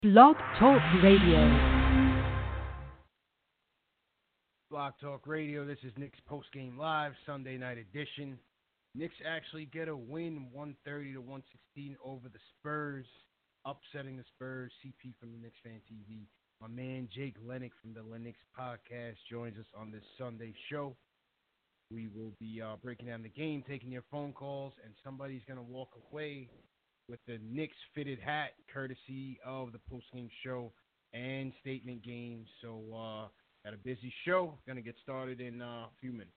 Blog Talk Radio. Blog Talk Radio. This is Knicks Postgame Live, Sunday night edition. Knicks actually get a win, 130 to 116 over the Spurs, upsetting the Spurs. CP from the Knicks Fan TV. My man Jake Lennox from the Lennox Podcast joins us on this Sunday show. We will be breaking down the game, taking your phone calls, and somebody's going to walk away with the Knicks fitted hat, courtesy of the postgame show and statement game. So, got a busy show. Going to get started in a few minutes.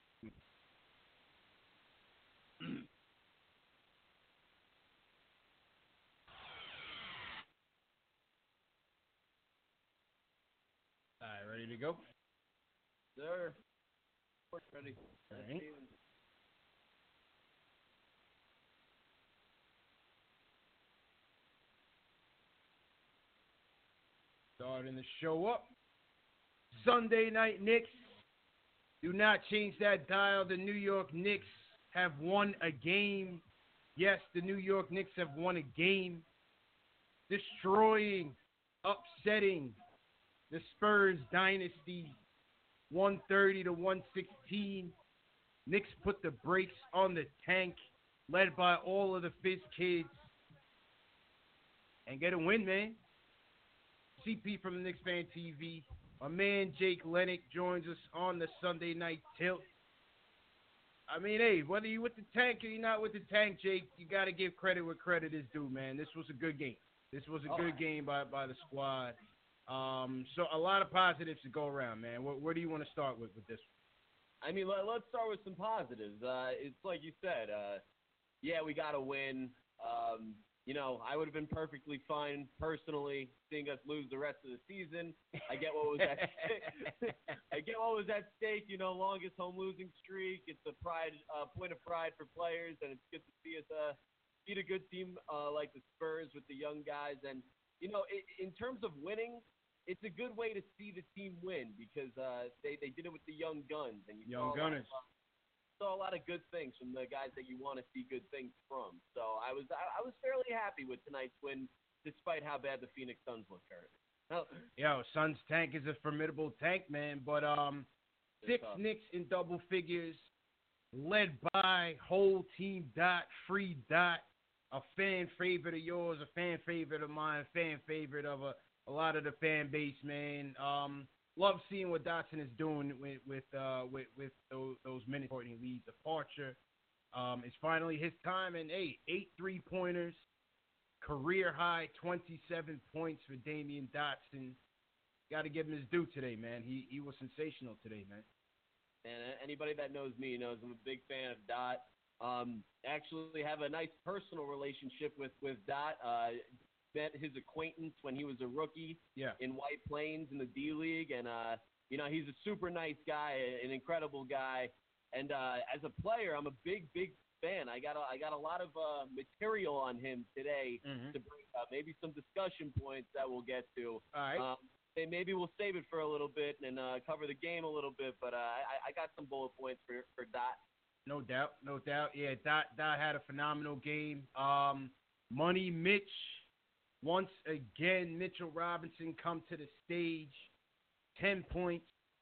All right, ready to go? Sir. Ready. All right. Starting the show up. Sunday night Knicks. Do not change that dial. The New York Knicks have won a game. Yes, the New York Knicks have won a game. Destroying, upsetting the Spurs dynasty. 130 to 116. Knicks put the brakes on the tank, led by all of the Fizz kids. And get a win, man. CP from the Knicks Fan TV. My man Jake Lennox joins us on the Sunday night tilt. I mean, hey, whether you with the tank or you're not with the tank, Jake, you got to give credit where credit is due, man. This was a good game. This was a good game by the squad. So a lot of positives to go around, man. Where do you want to start with this one? I mean, let's start with some positives. It's like you said, yeah, we got to win. I would have been perfectly fine personally seeing us lose the rest of the season. I get what was at stake. I get what was at stake. Longest home losing streak. It's a point of pride for players, and it's good to see us beat a good team like the Spurs with the young guys. And in terms of winning, it's a good way to see the team win because they did it with the young guns, and young gunners. Saw a lot of good things from the guys that you want to see good things from. So I was fairly happy with tonight's win, despite how bad the Phoenix Suns look currently. Yo, Suns tank is a formidable tank, man. But 6 Knicks in double figures, led by whole team Dot, free Dot, a fan favorite of yours, a fan favorite of mine, fan favorite of a lot of the fan base, man. Love seeing what Dotson is doing with those minutes before he leads departure. It's finally his time, and 8 3-pointers, career high 27 points for Damian Dotson. Got to give him his due today, man. He was sensational today, man. And anybody that knows me knows I'm a big fan of Dot. Actually have a nice personal relationship with Dot. Met his acquaintance when he was a rookie in White Plains in the D-League, and he's a super nice guy, an incredible guy, and as a player, I'm a big fan. I got a lot of material on him today to bring up, maybe some discussion points that we'll get to. All right. Maybe we'll save it for a little bit and cover the game a little bit, but I got some bullet points for Dot. No doubt. Yeah, Dot had a phenomenal game. Money Mitch. Once again, Mitchell Robinson come to the stage. 10 points,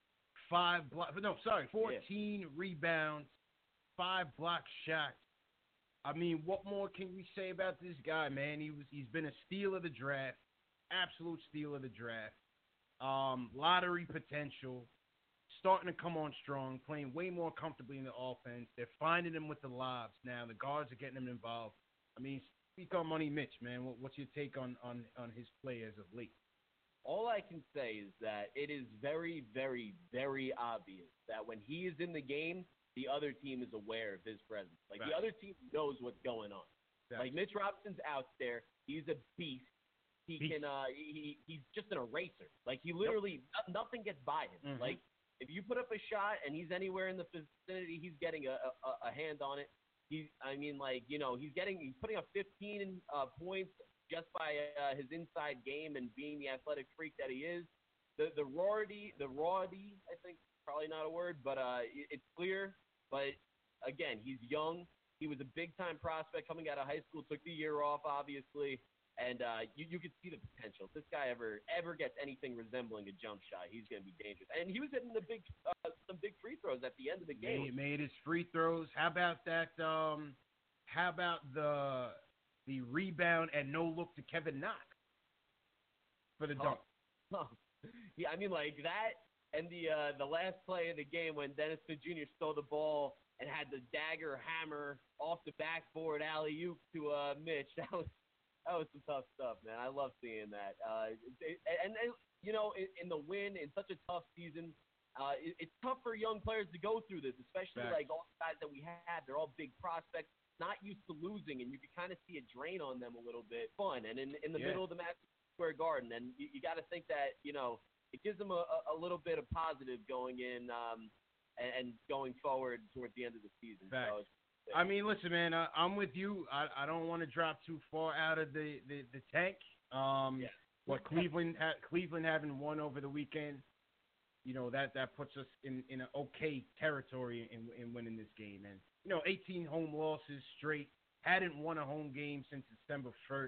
14 rebounds, 5 block shots. I mean, what more can we say about this guy, man? He's been a steal of the draft, absolute steal of the draft. Lottery potential, starting to come on strong, playing way more comfortably in the offense. They're finding him with the lobs now. The guards are getting him involved. I mean, speak on Money Mitch, man. What's your take on his play as of late? All I can say is that it is very, very, very obvious that when he is in the game, the other team is aware of his presence. Like, right. The other team knows what's going on. Right. Like, Mitch Robinson's out there. He's a beast. He's just an eraser. Like, he literally, nothing gets by him. Like, if you put up a shot and he's anywhere in the vicinity, he's getting a hand on it. He's putting up 15 points just by his inside game and being the athletic freak that he is. The rawity, I think, probably not a word, but it's clear. But again, he's young. He was a big-time prospect coming out of high school, took the year off, obviously. And you could see the potential. If this guy ever gets anything resembling a jump shot, he's going to be dangerous. And he was hitting some big free throws at the end of the game. He made his free throws. How about that? How about the rebound and no look to Kevin Knox for the dunk? Yeah, I mean, like that, and the last play of the game when Dennis Smith Jr. stole the ball and had the dagger hammer off the backboard alley-oop to Mitch. That was some tough stuff, man. I love seeing that. You know, in the win in such a tough season, it's tough for young players to go through this, especially like all the guys that we had. They're all big prospects, not used to losing, and you can kind of see a drain on them a little bit. Fun, and in the middle of the Madison Square Garden, and you got to think that, you know, it gives them a little bit of positive going in and going forward towards the end of the season. So I mean, listen, man, I'm with you. I don't want to drop too far out of the tank. What Cleveland having won over the weekend, you know, that puts us in an okay territory in winning this game. And, you know, 18 home losses straight. Hadn't won a home game since December 1st.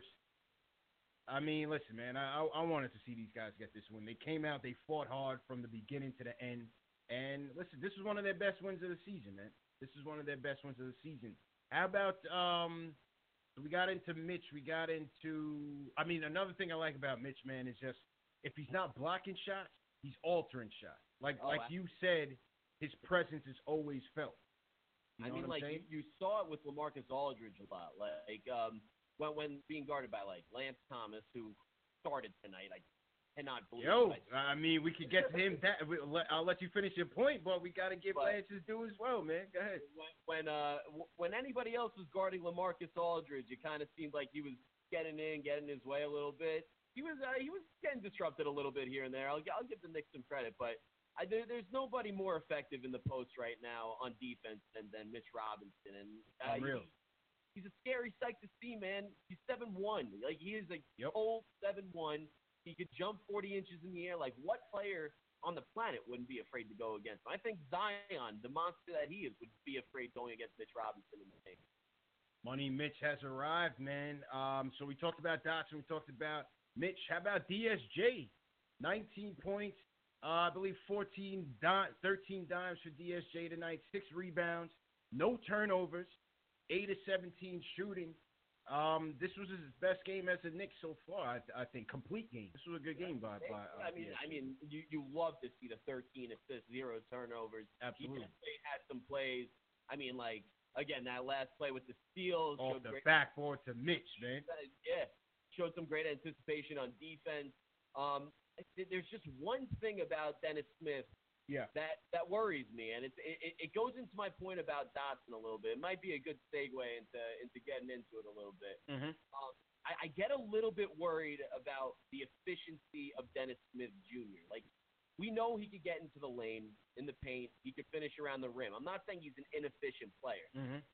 I mean, listen, man, I wanted to see these guys get this win. They came out, they fought hard from the beginning to the end. And, listen, this is one of their best wins of the season, man. This is one of their best wins of the season. How about so we got into Mitch. We got into – I mean, another thing I like about Mitch, man, is just if he's not blocking shots, he's altering shots. Like you said, his presence is always felt. You know I mean, like, you saw it with LaMarcus Aldridge a lot. Like, when being guarded by, like, Lance Thomas, who started tonight, I cannot believe it. I mean, we could get to him. I'll let you finish your point, but we got to give Lance his due as well, man. Go ahead. When anybody else was guarding LaMarcus Aldridge, it kind of seemed like he was getting his way a little bit. He was getting disrupted a little bit here and there. I'll give the Knicks some credit, but there's nobody more effective in the post right now on defense than Mitch Robinson. And he's a scary sight to see, man. He's 7'1". Like, he is a old 7'1". He could jump 40 inches in the air. Like, what player on the planet wouldn't be afraid to go against him? I think Zion, the monster that he is, would be afraid going against Mitch Robinson in the game. Money Mitch has arrived, man. So we talked about Dotson. We talked about Mitch. How about DSJ? 19 points. I believe 13 dimes for DSJ tonight. 6 rebounds. No turnovers. 8 of 17 shooting. This was his best game as a Knick so far, I think. Complete game. This was a good game by I mean, you love to see the 13 assists, 0 turnovers. Absolutely. He had some plays. I mean, like, again, that last play with the steals. Off the backboard to Mitch, man. Yeah. Showed some great anticipation on defense. There's just one thing about Dennis Smith that worries me, and it goes into my point about Dotson a little bit. It might be a good segue into getting into it a little bit. Mm-hmm. I get a little bit worried about the efficiency of Dennis Smith Jr. Like, we know he could get into the lane, in the paint. He could finish around the rim. I'm not saying he's an inefficient player,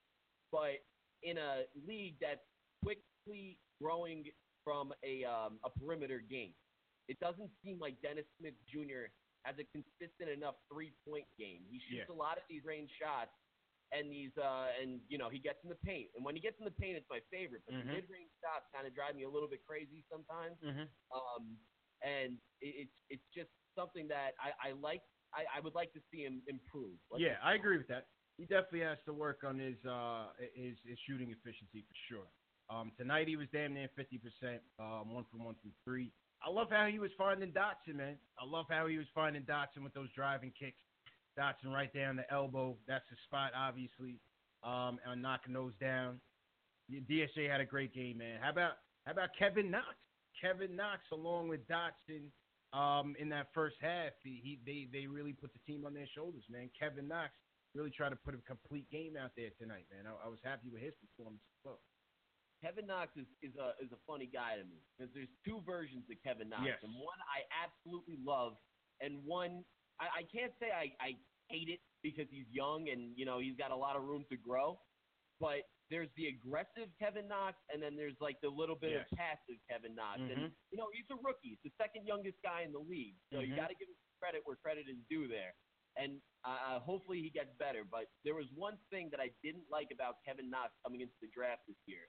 but in a league that's quickly growing from a perimeter game, it doesn't seem like Dennis Smith Jr. has a consistent enough three-point game. He shoots a lot of these range shots, and he gets in the paint. And when he gets in the paint, it's my favorite. But the mid-range shots kind of drive me a little bit crazy sometimes. And it's just something that I like. I would like to see him improve. I agree with that. He definitely has to work on his shooting efficiency for sure. Tonight he was damn near 50%, 1 from 1 from 3. I love how he was finding Dotson, man. I love how he was finding Dotson with those driving kicks. Dotson right there on the elbow. That's the spot, obviously, on knocking those down. DSJ had a great game, man. How about Kevin Knox? Kevin Knox, along with Dotson, in that first half, they really put the team on their shoulders, man. Kevin Knox really tried to put a complete game out there tonight, man. I was happy with his performance as well. Kevin Knox is a funny guy to me because there's 2 versions of Kevin Knox, and one I absolutely love, and one I can't say I hate it because he's young and he's got a lot of room to grow, but there's the aggressive Kevin Knox, and then there's like the little bit of passive Kevin Knox, and he's a rookie, he's the second youngest guy in the league, so you got to give him credit where credit is due there. And hopefully he gets better. But there was one thing that I didn't like about Kevin Knox coming into the draft this year.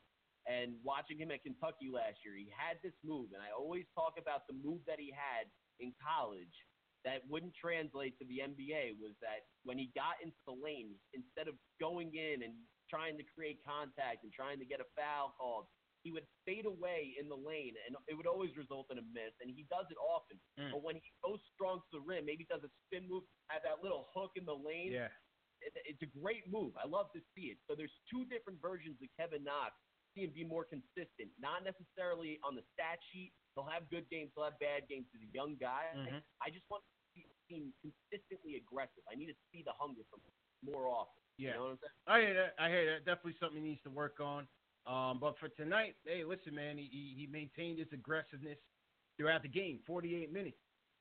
And watching him at Kentucky last year, he had this move, and I always talk about the move that he had in college that wouldn't translate to the NBA, was that when he got into the lane, instead of going in and trying to create contact and trying to get a foul called, he would fade away in the lane, and it would always result in a miss, and he does it often. But when he goes strong to the rim, maybe does a spin move, have that little hook in the lane, it's a great move. I love to see it. So there's two different versions of Kevin Knox. See him be more consistent, not necessarily on the stat sheet. He'll have good games, he'll have bad games. He's a young guy. I just want to see him consistently aggressive. I need to see the hunger from him more often. Yeah. You know what I'm saying? I hear that. Definitely something he needs to work on. But for tonight, hey, listen, man, he maintained his aggressiveness throughout the game. 48 minutes.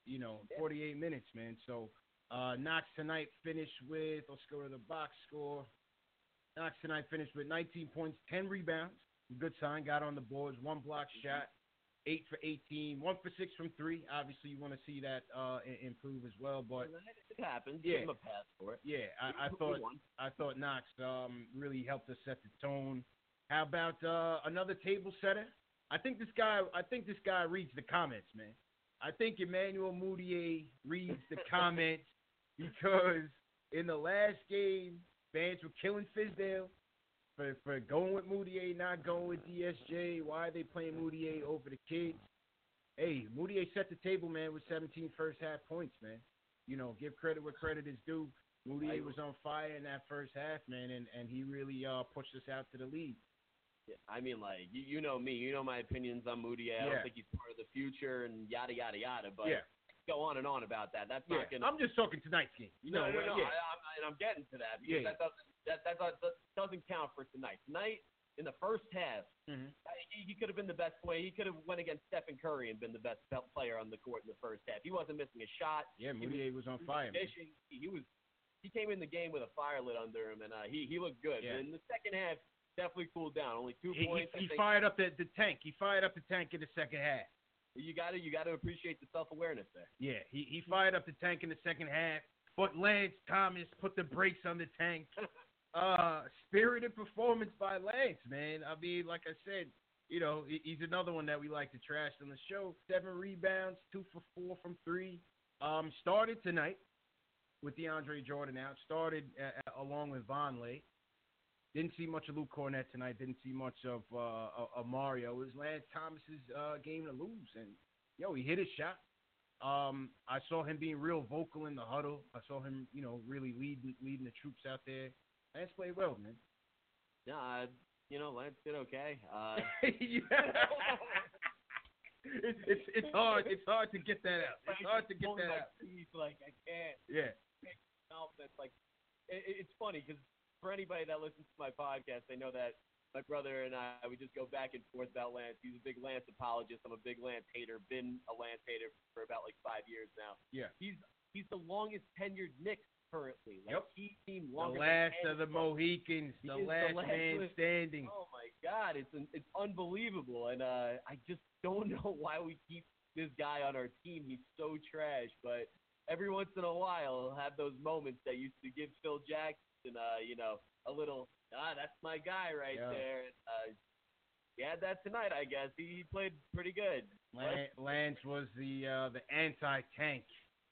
48 minutes, man. So Knox tonight finished with, let's go to the box score. Knox tonight finished with 19 points, 10 rebounds. Good sign. Got on the boards. 1 block shot. 8 for 18. 1 for 6 from 3. Obviously, you want to see that improve as well. But it happens. Yeah. Give him a pass for it. Yeah, I thought Knox really helped us set the tone. How about another table setter? I think this guy reads the comments, man. I think Emmanuel Mudiay reads the comments because in the last game, fans were killing Fizdale for going with Mudiay, not going with DSJ. Why are they playing Mudiay over the kids? Hey, Mudiay set the table, man, with 17 first-half points, man. Give credit where credit is due. Mudiay was on fire in that first half, man, and he really pushed us out to the lead. Yeah, I mean, like, you know me. You know my opinions on Mudiay. I don't think he's part of the future and yada, yada, yada. But go on and on about that. That's not going to – I'm just talking tonight's game. No. I'm getting to that because that doesn't count for tonight. Tonight, in the first half, he could have been the best player. He could have went against Stephen Curry and been the best player on the court in the first half. He wasn't missing a shot. Yeah, Mudiay was on fire. He came in the game with a fire lit under him, and he looked good. Yeah. But in the second half, definitely cooled down. Only 2 points. He fired up the tank. He fired up the tank in the second half. You got to appreciate the self-awareness there. Yeah, he fired up the tank in the second half, but Lance Thomas put the brakes on the tank. Spirited performance by Lance, man. I mean, like I said, he's another one that we like to trash on the show. 7 rebounds, 2 for 4 from 3. Started tonight with DeAndre Jordan out. Started along with Vonleh. Didn't see much of Luke Cornett tonight. Didn't see much of Mario. It was Lance Thomas's game to lose, and he hit his shot. I saw him being real vocal in the huddle. I saw him, really leading the troops out there. Lance played well, man. Yeah, Lance did okay. It's hard. It's hard to get that out. It's hard to get that out. Like I can't. Yeah. That's like it's funny because for anybody that listens to my podcast, they know that my brother and I, we just go back and forth about Lance. He's a big Lance apologist. I'm a big Lance hater. Been a Lance hater for about 5 years now. Yeah. He's the longest tenured Knicks currently. He seemed longer. The last of the Mohicans. The last man standing. Oh my God, it's unbelievable, and I just don't know why we keep this guy on our team. He's so trash, but every once in a while, he'll have those moments that used to give Phil Jackson, a little, that's my guy right there. He had that tonight, I guess. He played pretty good. Lance was the anti-tank.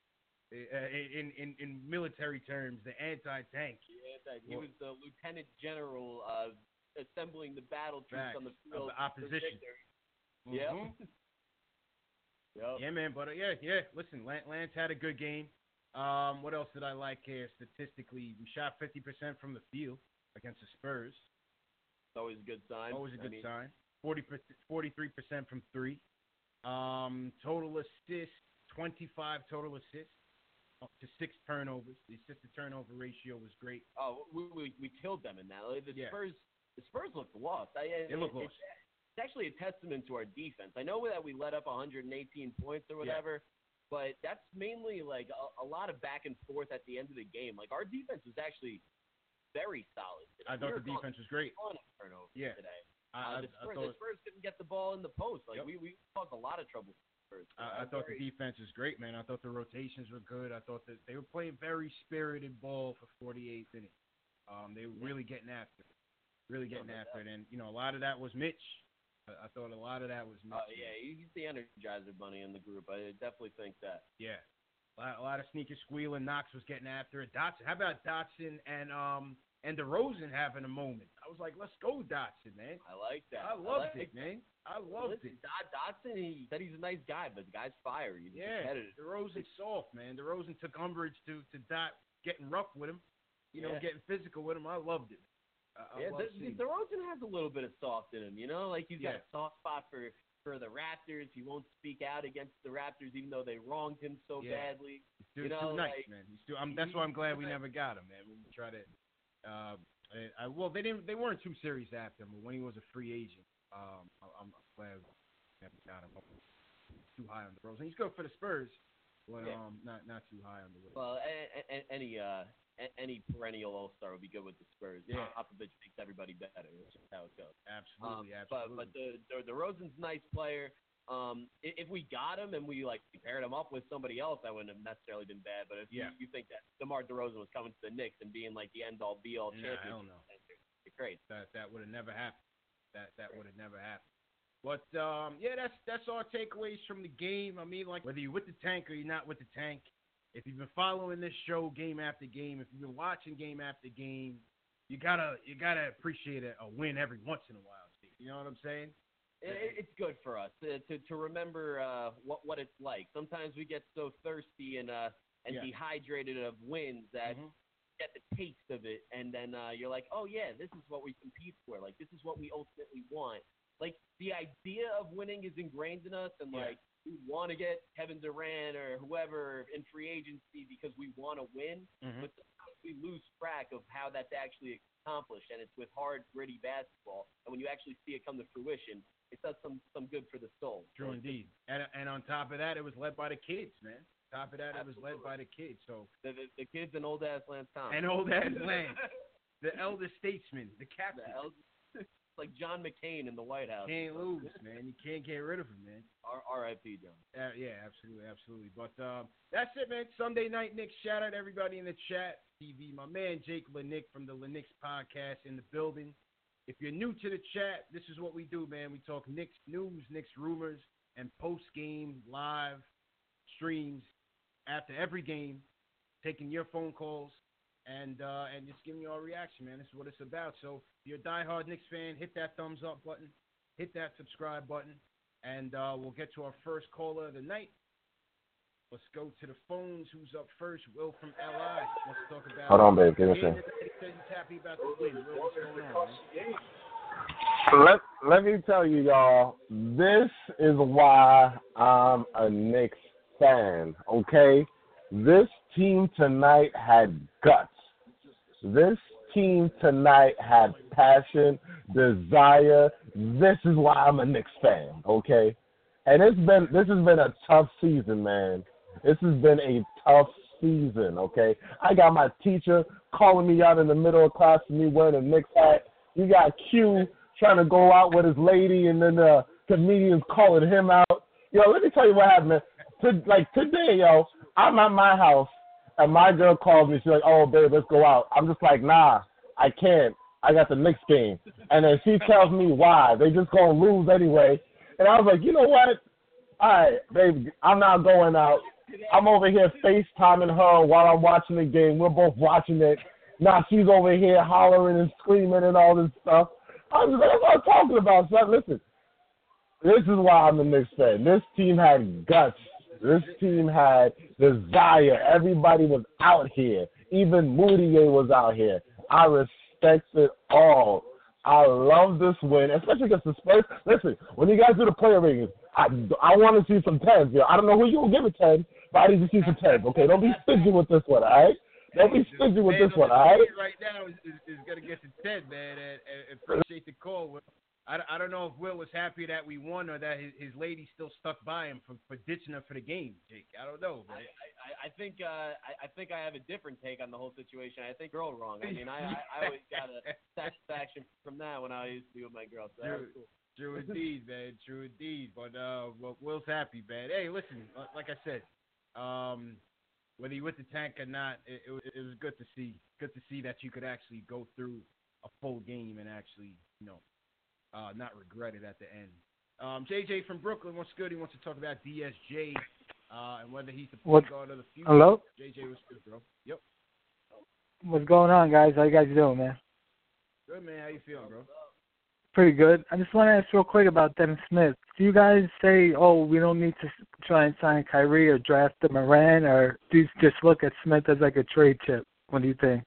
In military terms, the anti-tank. He was the lieutenant general assembling the battle troops on the field of the opposition. Yeah. Yeah, man. But listen, Lance had a good game. What else did I like here? Statistically, we shot 50% from the field against the Spurs. It's always a good sign. Always a good sign. 43% from 3. Total assists, 25 total assists to 6 turnovers. The assist-to-turnover ratio was great. Oh, we killed them in that. The Spurs looked lost. They looked lost. It's actually a testament to our defense. I know that we let up 118 points or whatever, but that's mainly a lot of back and forth at the end of the game. Our defense was actually very solid today. I thought the defense was great. Today. The Spurs couldn't get the ball in the post. We caused a lot of trouble. I thought the defense was great, man. I thought the rotations were good. I thought that they were playing very spirited ball for 48 minutes. They were really getting after it. really getting after it. And, a lot of that was Mitch. I thought a lot of that was Mitch. Yeah, he's the Energizer Bunny in the group. I definitely think that. Yeah. A lot of sneaker squealing. Knox was getting after it. Dotson. How about Dotson and DeRozan having a moment? I was like, let's go, Dotson, man. I like that. I loved it, man. I loved it. Dotson, he said he's a nice guy, but the guy's fiery. He's competitive. DeRozan's soft, man. DeRozan took umbrage to Dot getting rough with him, getting physical with him. I loved it. DeRozan has a little bit of soft in him, like he's got a soft spot for the Raptors. He won't speak out against the Raptors even though they wronged him so badly. He's too nice, man. That's why I'm glad we never got him, man. We try to they weren't too serious after him, but when he was a free agent, I'm glad we never got him. Too high on the Rose. And he's good for the Spurs, but not too high on the Rose. Well, any perennial All-Star would be good with the Spurs. Yeah. Popovich makes everybody better. That's just how it goes. Absolutely. But the Rosen's a nice player. If we got him and we paired him up with somebody else, that wouldn't have necessarily been bad. But if you think that DeMar DeRozan was coming to the Knicks and being the end-all, be-all championship, I don't know. It's great. That would have never happened. That would have never happened. But that's our takeaways from the game. I mean, whether you're with the tank or you're not with the tank. If you've been following this show game after game, if you've been watching game after game, you gotta appreciate a win every once in a while. Steve. You know what I'm saying? It's good for us to remember what it's like. Sometimes we get so thirsty and dehydrated of wins that get the taste of it, and then you're like, oh yeah, this is what we compete for. This is what we ultimately want. The idea of winning is ingrained in us, and we want to get Kevin Durant or whoever in free agency because we want to win, but sometimes we lose track of how that's actually accomplished, and it's with hard, gritty basketball. And when you actually see it come to fruition, it does some good for the soul. True indeed. And on top of that, it was led by the kids, man. Top of that, Absolutely. It was led by the kids. So the kids and old-ass Lance Thomas. And old-ass Lance. The elder statesman, the captain. Like John McCain in the White House. Can't lose, man. You can't get rid of him, man. R.I.P. John. Yeah, absolutely. But that's it, man. Sunday Night Knicks. Shout out to everybody in the chat. TV, my man Jake Lanick from the Lanick's podcast in the building. If you're new to the chat, this is what we do, man. We talk Knicks news, Knicks rumors, and post-game live streams after every game, taking your phone calls. And just giving you our reaction, man. This is what it's about. So if you're a diehard Knicks fan, hit that thumbs up button, hit that subscribe button, and we'll get to our first caller of the night. Let's go to the phones. Who's up first? Will from LI. Let's talk about. Hold on, babe. Give me a second. He says he's happy about the win. Will, what's going on, man? Let me tell you, y'all. This is why I'm a Knicks fan. Okay. This team tonight had guts. This team tonight had passion, desire. This is why I'm a Knicks fan, okay? And this has been a tough season, man. This has been a tough season, okay? I got my teacher calling me out in the middle of class for me wearing a Knicks hat. You got Q trying to go out with his lady, and then the comedians calling him out. Yo, let me tell you what happened, man. Today, yo, I'm at my house, and my girl calls me. She's like, oh, babe, let's go out. I'm just like, nah, I can't. I got the Knicks game. And then she tells me why. They just going to lose anyway. And I was like, you know what? All right, baby, I'm not going out. I'm over here FaceTiming her while I'm watching the game. We're both watching it. Now she's over here hollering and screaming and all this stuff. I was like, that's what I'm talking about, son. Listen, this is why I'm a Knicks fan. This team had guts. This team had desire. Everybody was out here. Even Moutier was out here. I respect it all. I love this win, especially against the Spurs. Listen, when you guys do the player ratings, I want to see some 10s. Yo. I don't know who you'll give a 10, but I need to see some 10s. Okay, don't be stingy with this one, all right? Don't be stingy with this one, all right? Right now is going to get to 10, man, and appreciate the call. I don't know if Will was happy that we won or that his lady still stuck by him for ditching her for the game, Jake. I don't know, man. I think I have a different take on the whole situation. I think girl wrong. I mean, I always got a satisfaction from that when I used to be with my girl. So cool. True indeed, man. True indeed. But Will's happy, man. Hey, listen, like I said, whether you're with the tank or not, it was good to see. Good to see that you could actually go through a full game and actually, not regret it at the end. JJ from Brooklyn, what's good? He wants to talk about DSJ and whether he's the point guard of the future. Hello? JJ, what's good, bro? Yep. What's going on, guys? How you guys doing, man? Good, man. How you feeling, bro? Pretty good. I just want to ask real quick about Dennis Smith. Do you guys say, we don't need to try and sign Kyrie or draft the Moran, or do you just look at Smith as like a trade chip? What do you think?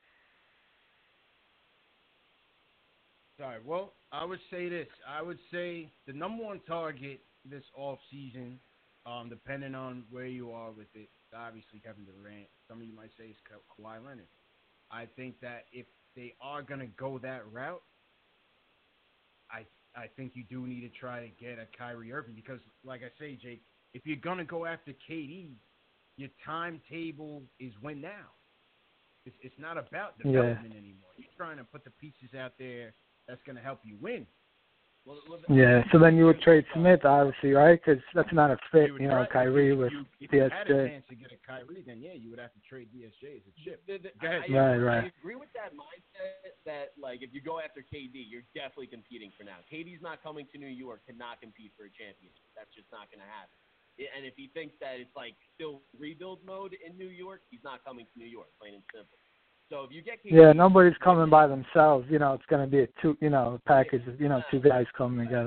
Sorry. Well, I would say this. I would say the number one target this offseason, depending on where you are with it, obviously Kevin Durant. Some of you might say it's Kawhi Leonard. I think that if they are going to go that route, I think you do need to try to get a Kyrie Irving because, like I say, Jake, if you're going to go after KD, your timetable is win now. It's not about development anymore. You're trying to put the pieces out there that's going to help you win. Yeah, so then you would trade Smith, obviously, right? Because that's not a fit, Kyrie with If DSJ. you had a chance to get a Kyrie, then, you would have to trade DSJ as a chip. Go ahead. Right. I agree with that mindset that, if you go after KD, you're definitely competing for now. KD's not coming to New York to not compete for a championship. That's just not going to happen. And if he thinks that it's, still rebuild mode in New York, he's not coming to New York, plain and simple. So if you get KD, nobody's coming by themselves. It's going to be a package of, two guys coming together.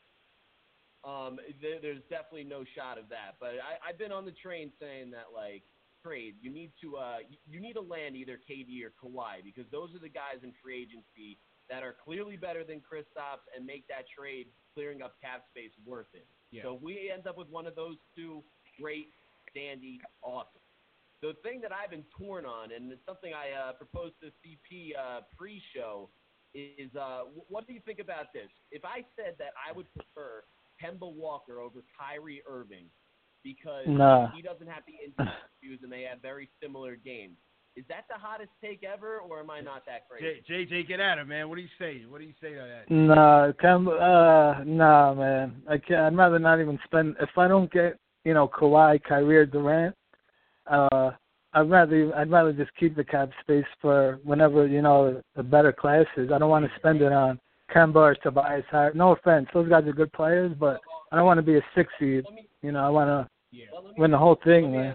There's definitely no shot of that. But I've been on the train saying that, trade, you need to land either KD or Kawhi because those are the guys in free agency that are clearly better than Kristaps and make that trade clearing up cap space worth it. Yeah. So if we end up with one of those two, great, dandy, awesome. The thing that I've been torn on, and it's something I proposed to CP pre-show, is what do you think about this? If I said that I would prefer Kemba Walker over Kyrie Irving because he doesn't have the injury issues and they have very similar games, is that the hottest take ever, or am I not that crazy? JJ, get at it, man. What do you say? What do you say to that? Nah, man. I'd rather not even spend. If I don't get, Kawhi, Kyrie, or Durant, I'd rather just keep the cap space for whenever, the better classes. I don't want to spend it on Kemba or Tobias Harris. No offense. Those guys are good players, but I don't want to be a 6 seed. I want to win the whole thing, man.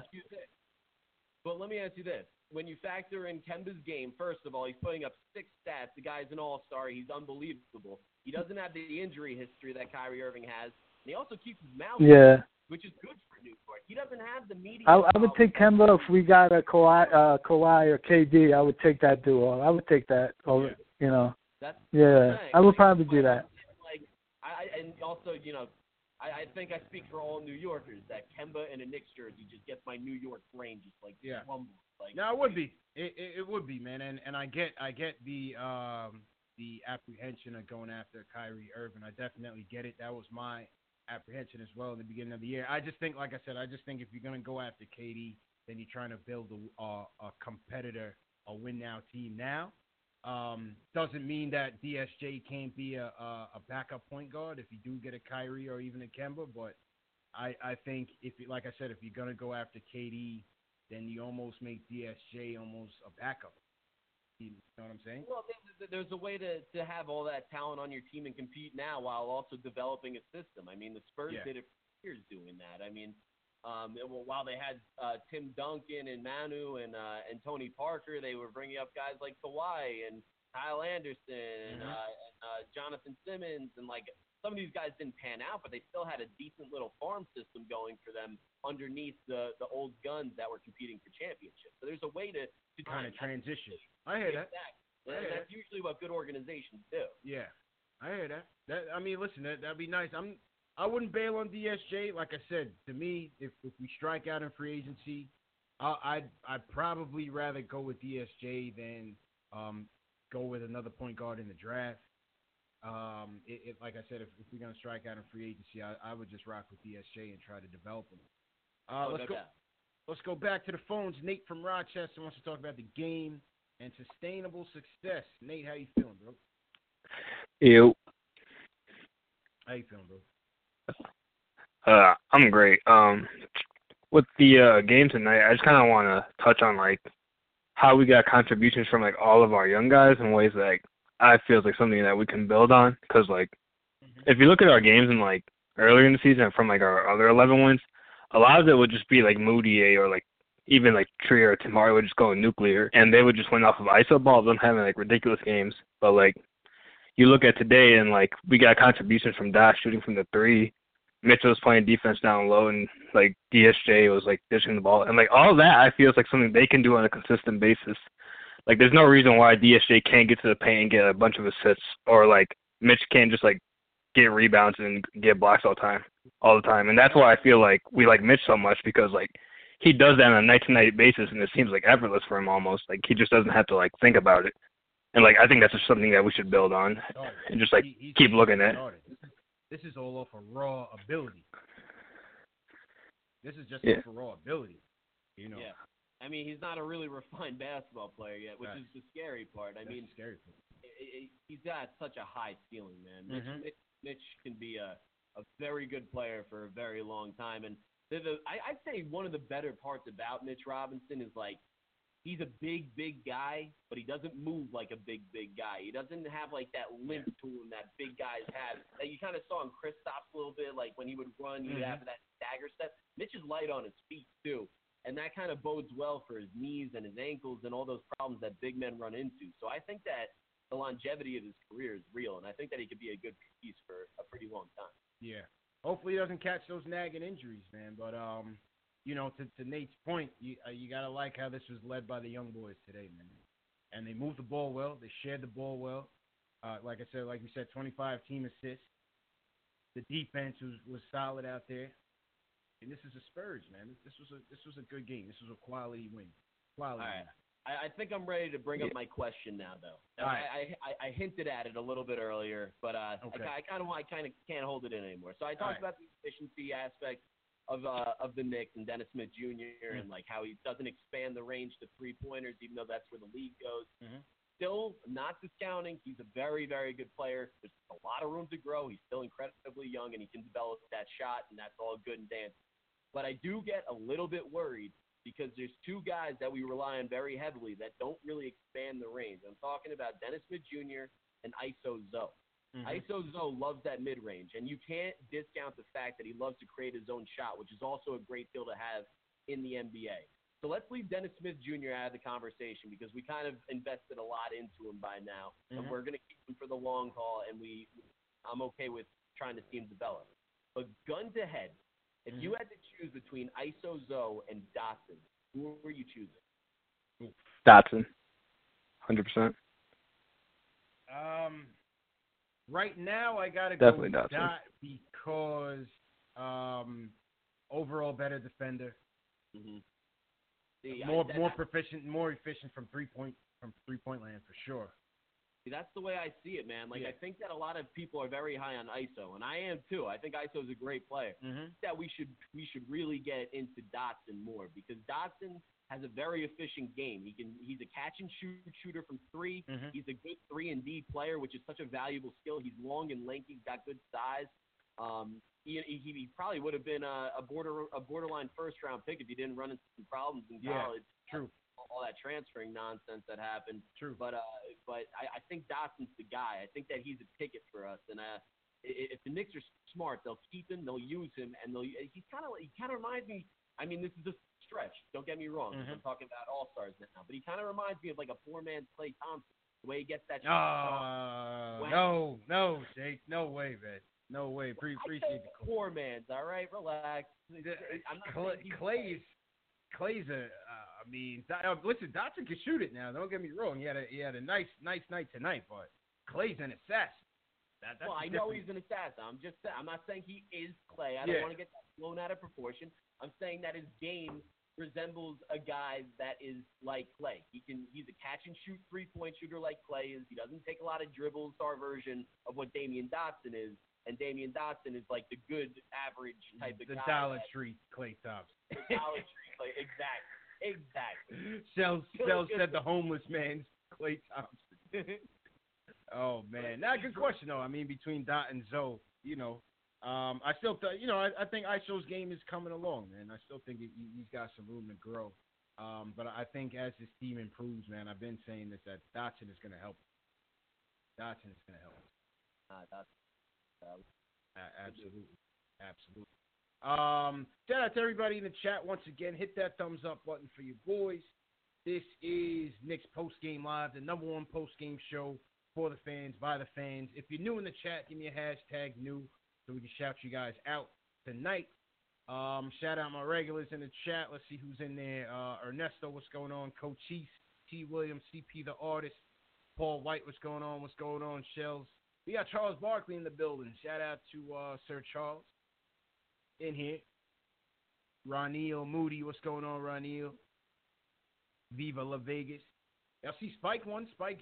But let me ask you this. When you factor in Kemba's game, first of all, he's putting up 6 stats. The guy's an all-star. He's unbelievable. He doesn't have the injury history that Kyrie Irving has. And he also keeps his mouth shut, which is good for New York. He doesn't have the media. I would take Kemba if we got a Kawhi or KD. I would take that duo. I would take that over, I would probably do that. And also, I think I speak for all New Yorkers that Kemba in a Knicks jersey just gets my New York brain just rumble. No, it would be. It would be, man. And I get the apprehension of going after Kyrie Irving. I definitely get it. That was my apprehension as well in the beginning of the year. I just think, like I said, if you're going to go after KD, then you're trying to build a competitor, a win-now team now. Doesn't mean that DSJ can't be a backup point guard if you do get a Kyrie or even a Kemba, but I think if you're going to go after KD, then you almost make DSJ almost a backup. You know what I'm saying? Well, there's a way to have all that talent on your team and compete now while also developing a system. I mean, the Spurs did it for years doing that. I mean, while they had Tim Duncan and Manu and Tony Parker, they were bringing up guys like Kawhi and Kyle Anderson and Jonathan Simmons, and some of these guys didn't pan out, but they still had a decent little farm system going for them underneath the old guns that were competing for championships. So there's a way to kind of transition. I hear that. That's usually what good organizations do. Yeah, I hear that. Listen, that'd be nice. I wouldn't bail on DSJ. Like I said, to me, if we strike out in free agency, I'd probably rather go with DSJ than go with another point guard in the draft. Like I said, if we're gonna strike out in free agency, I would just rock with DSJ and try to develop him. Let's go back to the phones. Nate from Rochester wants to talk about the game and sustainable success. Nate, how you feeling, bro? Ew. How you feeling, bro? I'm great. With the game tonight, I just kind of want to touch on how we got contributions from all of our young guys in ways that I feel is like something that we can build on. Because like, if you look at our games in like earlier in the season from like our other 11 wins, a lot of it would just be like Moutier or like even like Trier or Tamari would just go nuclear, and they would just win off of ISO ball, them having like ridiculous games. But like, you look at today, and like we got contributions from Dash shooting from the three. Mitchell was playing defense down low, and like DSJ was like dishing the ball, and like all that I feel is like something they can do on a consistent basis. Like there's no reason why DSJ can't get to the paint and get a bunch of assists, or like Mitch can't just like get rebounds and get blocks all the time. And that's why I feel like we like Mitch so much, because like he does that on a night-to-night basis, and it seems like effortless for him almost. Like he just doesn't have to like think about it. And like I think that's just something that we should build on and just like keep looking at. This is all off of raw ability. This is just off of raw ability. You know. Yeah. I mean, he's not a really refined basketball player yet, which is the scary part. I mean, scary part. He's got such a high ceiling, man. Mitch can be a very good player for a very long time. And I'd say one of the better parts about Mitch Robinson is, like, he's a big guy, but he doesn't move like a big guy. He doesn't have, like, that limp to him that big guys have. That you kind of saw in Kristaps a little bit, like, when he would run, he'd have that stagger step. Mitch is light on his feet, too. And that kind of bodes well for his knees and his ankles and all those problems that big men run into. So I think that the longevity of his career is real, and I think that he could be a good piece for a pretty long time. Yeah. Hopefully he doesn't catch those nagging injuries, man. But, you know, to Nate's point, you got to like how this was led by the young boys today, man. And they moved the ball well. They shared the ball well. Like I said, like you said, 25 team assists. The defense was solid out there. And this is a Spurs, man. This was a good game. This was a quality win. All right. I think I'm ready to bring up my question now, though. Right. I hinted at it a little bit earlier, but okay. I kind of can't hold it in anymore. So I talked about the efficiency aspect of the Knicks and Dennis Smith Jr. and like how he doesn't expand the range to 3-pointers, even though that's where the league goes. Still not discounting. He's a very, very good player. There's a lot of room to grow. He's still incredibly young, and he can develop that shot, and that's all good and dandy. But I do get a little bit worried because there's two guys that we rely on very heavily that don't really expand the range. I'm talking about Dennis Smith Jr. and ISO Zoe. ISO Zoe loves that mid-range, and you can't discount the fact that he loves to create his own shot, which is also a great skill to have in the NBA. So let's leave Dennis Smith Jr. out of the conversation because we kind of invested a lot into him by now, and we're going to keep him for the long haul, and I'm okay with trying to see him develop. But gun to head, if you had to choose between ISO Zoe and Dotson, who were you choosing? Dotson, 100%. Right now I gotta Definitely go with Dotson. Dot because overall better defender, See, more proficient, more efficient from three point land for sure. See, that's the way I see it, man. Like, I think that a lot of people are very high on ISO, and I am too. I think ISO is a great player. That we should really get into Dotson more because Dotson has a very efficient game. He's a catch and shoot shooter from three. He's a good 3-and-D player, which is such a valuable skill. He's long and lanky. He's got good size. He probably would have been a borderline first-round pick if he didn't run into some problems in college. True. All that transferring nonsense that happened. True. But I think Dotson's the guy. I think that he's a ticket for us. And if the Knicks are smart, they'll keep him, they'll use him, and he kind of reminds me. I mean, this is a stretch. Don't get me wrong. I'm talking about all-stars now, but he kind of reminds me of like a poor man's Klay Thompson. The way he gets that shot. No, Jake. No way, man. No way. Appreciate the poor man's. All right, relax. Clay's a. I mean, listen, Dotson can shoot it now. Don't get me wrong. He had a nice night tonight, but Clay's an assassin. Well, I know he's an assassin. I'm not saying he is Klay. I don't want to get that blown out of proportion. I'm saying that his game resembles a guy that is like Klay. He's a catch and shoot 3-point shooter like Klay is. He doesn't take a lot of dribbles. Our version of what Damian Dotson is. And Damian Dotson is like the good average type of guy. The Dollar Tree Klay Thompson. The Dollar Tree Klay, exactly. Shell said the homeless man's Klay Thompson. Oh man, good question though. I mean, between Dot and Zoe, I still, I think ISO's game is coming along, man. I still think he's got some room to grow. But I think as his team improves, man, I've been saying this that Dotson is going to help. Dotson is going to help. Absolutely. Shout out to everybody in the chat once again. Hit that thumbs up button for your boys. This is Knicks Post Game Live, the number one post game show for the fans, by the fans. If you're new in the chat, give me a hashtag new so we can shout you guys out tonight. Shout out my regulars in the chat. Let's see who's in there. Ernesto, what's going on? Coach Cheese, T. Williams, CP the artist. Paul White, what's going on? What's going on, Shells? We got Charles Barkley in the building. Shout out to Sir Charles in here. Ronil Moody, what's going on, Ronil? Viva La Vegas. Y'all see Spike won. Spike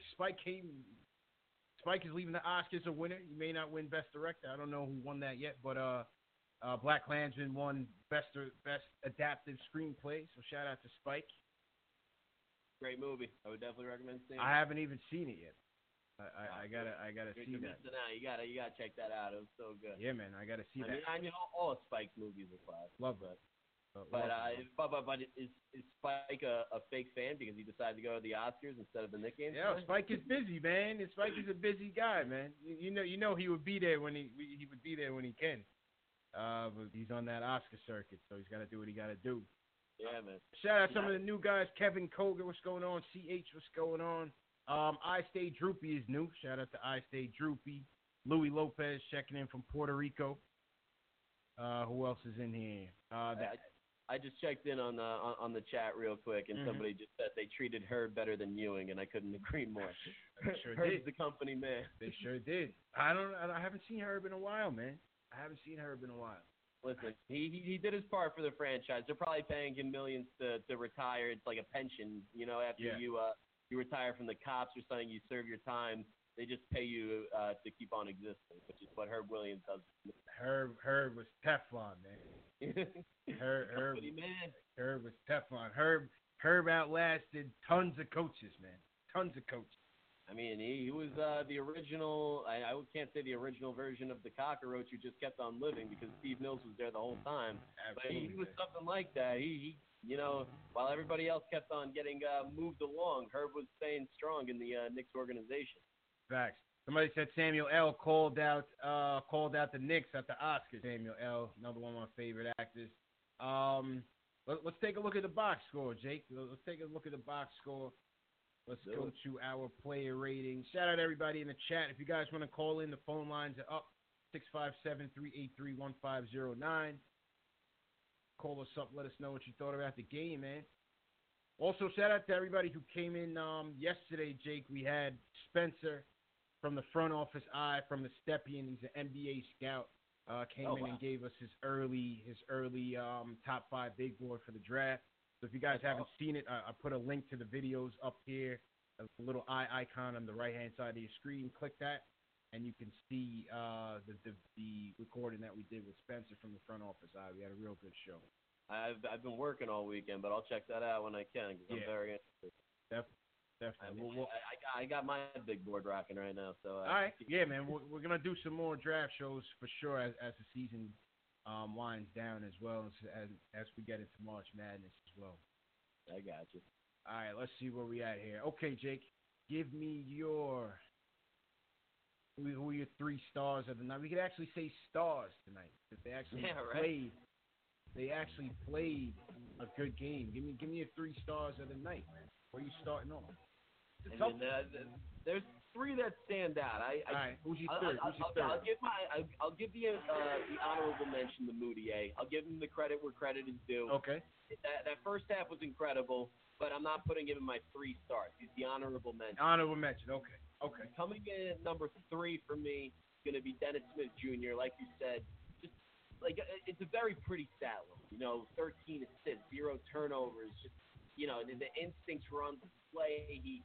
is leaving the Oscars a winner. He may not win Best Director. I don't know who won that yet, but Black Klansman won Best Adaptive Screenplay. So shout out to Spike. Great movie. I would definitely recommend seeing it. I haven't even seen it yet. I gotta see that. You gotta check that out. It was so good. Yeah, man, I gotta see that. I mean, all of Spike's movies are class. Love that. But is Spike a fake fan because he decided to go to the Oscars instead of the Knicks game? Yeah, Spike is busy, man. Spike is a busy guy, man. You know he would be there when he would be there when he can. But he's on that Oscar circuit, so he's got to do what he got to do. Yeah, man. Shout out some of the new guys. Kevin Koger, what's going on? CH, what's going on? I Stay Droopy is new. Shout out to I Stay Droopy. Louis Lopez checking in from Puerto Rico. Who else is in here? I just checked in on the chat real quick, and somebody just said they treated Herb better than Ewing, and I couldn't agree more. Sure Herb's did. the company man. They sure did. I haven't seen Herb in a while, man. Listen, he did his part for the franchise. They're probably paying him millions to retire. It's like a pension, after you retire from the cops or something, you serve your time. They just pay you to keep on existing, which is what Herb Williams does. Herb was Teflon, man. Herb was Teflon. Herb outlasted tons of coaches, man. Tons of coaches. I mean, he was the original. I can't say the original version of the cockroach who just kept on living because Steve Mills was there the whole time. Absolutely. But he was something like that. He while everybody else kept on getting moved along, Herb was staying strong in the Knicks organization. Facts. Somebody said Samuel L. called out the Knicks at the Oscars. Samuel L., another one of my favorite actors. Let's take a look at the box score, Jake. Let's take a look at the box score. Let's go to our player rating. Shout out everybody in the chat. If you guys want to call in, the phone lines are up. 657-383-1509. Call us up. Let us know what you thought about the game, man. Also, shout out to everybody who came in yesterday, Jake. We had Spencer from the Front Office Eye, from the Stepien. He's an NBA scout. Came in and gave us his early top 5 big board for the draft. So if you guys haven't seen it, I put a link to the videos up here. A little eye icon on the right-hand side of your screen. Click that, and you can see the recording that we did with Spencer from the Front Office Eye. We had a real good show. I've been working all weekend, but I'll check that out when I can because I'm very interested. Definitely. I got my big board rocking right now. So all right, yeah, man. We're gonna do some more draft shows for sure as the season winds down as well as we get into March Madness as well. I got you. All right, let's see where we at here. Okay, Jake, give me who are your 3 stars of the night? We could actually say stars tonight because they actually played. They actually played a good game. Give me your 3 stars of the night. Where are you starting off? There's 3 that stand out. All right, who's your third? I'll give the honorable mention to Moutier. I'll give him the credit where credit is due. Okay. That first half was incredible, but I'm not putting him in my 3 stars. He's the honorable mention. Honorable mention. Okay. Coming in at number 3 for me is going to be Dennis Smith Jr. Like you said, just like it's a very pretty stat line. 13 assists, 0 turnovers. Just the instincts were on display. He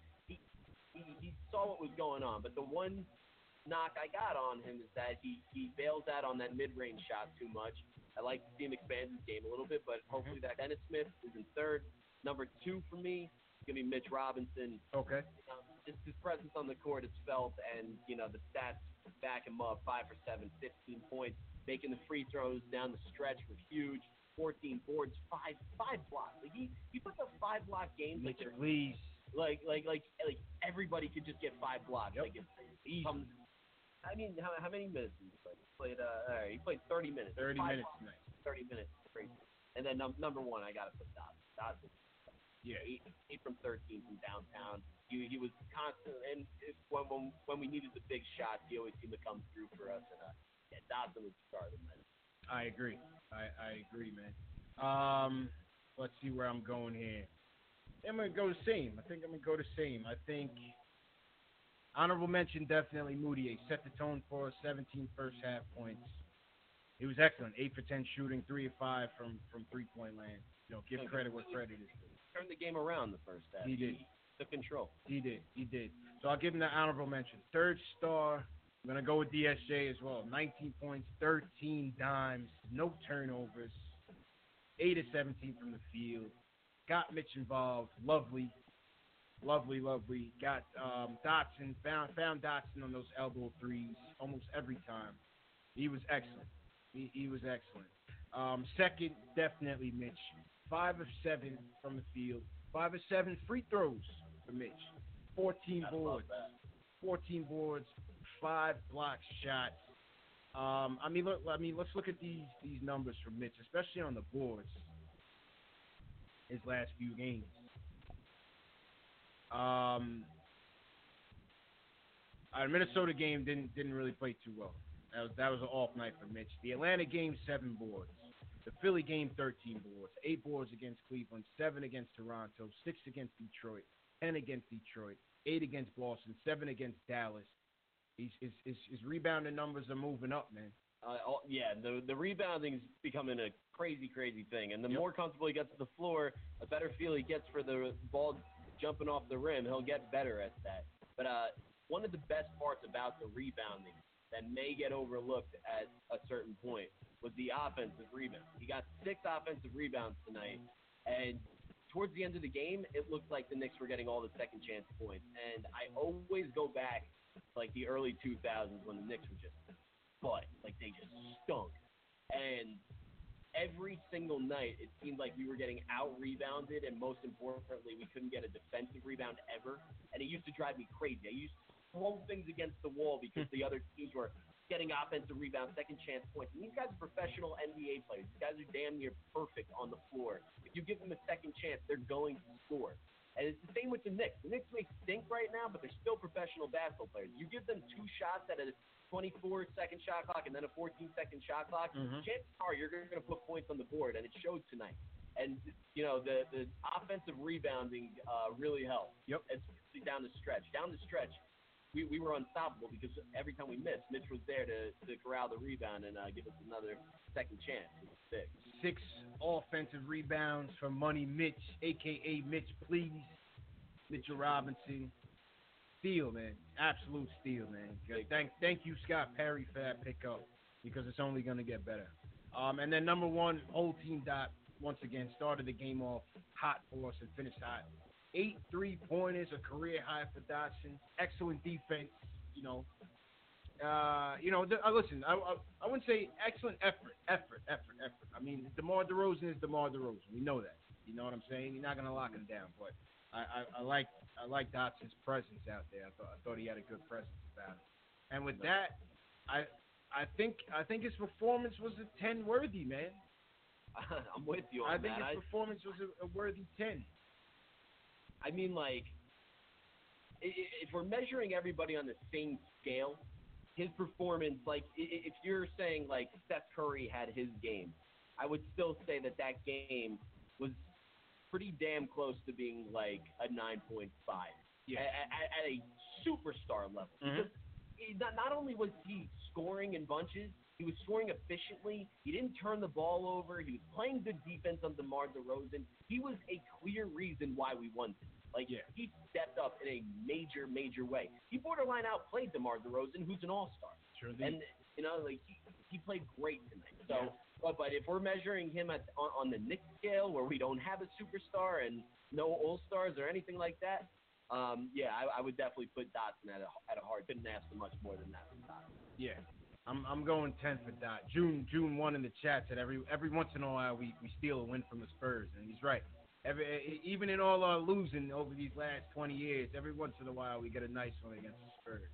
saw what was going on, but the one knock I got on him is that he bails out on that mid-range shot too much. I like to see him expand his game a little bit, but hopefully that Dennis Smith is in 3rd. Number 2 for me is going to be Mitch Robinson. Okay. Just his presence on the court is felt, and the stats back him up. 5 for 7, 15 points, making the free throws down the stretch were huge. 14 boards, 5 blocks. Like he puts up 5 block games. Please. Like everybody could just get 5 blocks. Yep. Like Easy. I mean, how many minutes did he play? He played 30 minutes. 30 minutes tonight. 30 minutes, crazy. And then number one, I got to put Dodson. Yeah. 8 from 13 from downtown. He was constant, and when we needed the big shots, he always seemed to come through for us. And Dodson was the star of the night. I agree. I agree, man. Let's see where I'm going here. I'm gonna go the same. I think I think honorable mention definitely Moutier. Set the tone for us. 17 first half points. He was excellent. 8 for 10 shooting, 3 of 5 from 3-point land. Give credit where credit is due. Turned the game around the first half. He did. Took control. He did. So I'll give him the honorable mention. Third star, I'm going to go with DSJ as well. 19 points, 13 dimes, no turnovers, 8 of 17 from the field. Got Mitch involved. Lovely. Got Dotson, found Dotson on those elbow threes almost every time. He was excellent. He was excellent. Second, definitely Mitch. 5 of 7 from the field. 5 of 7 free throws for Mitch. 14 boards. 14 boards. 5 block shots. Let's look at these numbers from Mitch, especially on the boards. His last few games. Our Minnesota game didn't really play too well. That was an off night for Mitch. The Atlanta game, 7 boards. The Philly game, 13 boards. 8 boards against Cleveland, 7 against Toronto, 6 against Detroit, 10 against Detroit, 8 against Boston, 7 against Dallas. His rebounding numbers are moving up, man. The rebounding is becoming a crazy thing. And the more comfortable he gets to the floor, the better feel he gets for the ball jumping off the rim. He'll get better at that. But one of the best parts about the rebounding that may get overlooked at a certain point was the offensive rebound. He got 6 offensive rebounds tonight, and towards the end of the game, it looked like the Knicks were getting all the second chance points. And I always go back to like the early 2000s when the Knicks were just they just stunk. And every single night, it seemed like we were getting out-rebounded, and most importantly, we couldn't get a defensive rebound ever. And it used to drive me crazy. I used to throw things against the wall because the other teams were getting offensive rebounds, second chance points. And these guys are professional NBA players. These guys are damn near perfect on the floor. If you give them a second chance, they're going to score. And it's the same with the Knicks. The Knicks may stink right now, but they're still professional basketball players. You give them 2 shots at a 24-second shot clock and then a 14-second shot clock, chances are you're going to put points on the board, and it showed tonight. And, the offensive rebounding really helped. Yep. Especially down the stretch. Down the stretch, we were unstoppable because every time we missed, Mitch was there to corral the rebound and give us another second chance. It was big. 6 offensive rebounds from Money Mitch, a.k.a. Mitch Please, Mitchell Robinson. Steal, man. Absolute steal, man. Thank you, Scott Perry, for that pickup because it's only going to get better. And then number 1, whole team dot, once again, started the game off hot for us and finished hot. 8 3-pointers, a career high for Dotson. Excellent defense, listen, I wouldn't say excellent effort. I mean, DeMar DeRozan is DeMar DeRozan. We know that. You know what I'm saying? You're not going to lock him down, but I like Dotson's presence out there. I thought he had a good presence about him. And with that, I think his performance was a 10 worthy, man. I'm with you on that. I think his performance was a worthy 10. I mean, if we're measuring everybody on the same scale, his performance, if you're saying, Steph Curry had his game, I would still say that game was pretty damn close to being, a 9.5. Yeah. At a superstar level. Mm-hmm. Because not only was he scoring in bunches, he was scoring efficiently. He didn't turn the ball over. He was playing good defense on DeMar DeRozan. He was a clear reason why we won. He stepped up in a major, major way. He borderline outplayed DeMar DeRozan, who's an all-star. Sure did. And, he played great tonight. So, but if we're measuring him on the Knicks scale, where we don't have a superstar and no all-stars or anything like that, I would definitely put Dotson at a hard. Couldn't ask for much more than that from Dotson. Yeah. I'm going 10 for Dot. June 1 in the chat said every once in a while we steal a win from the Spurs, and he's right. Even in all our losing over these last 20 years, every once in a while we get a nice one against the Spurs.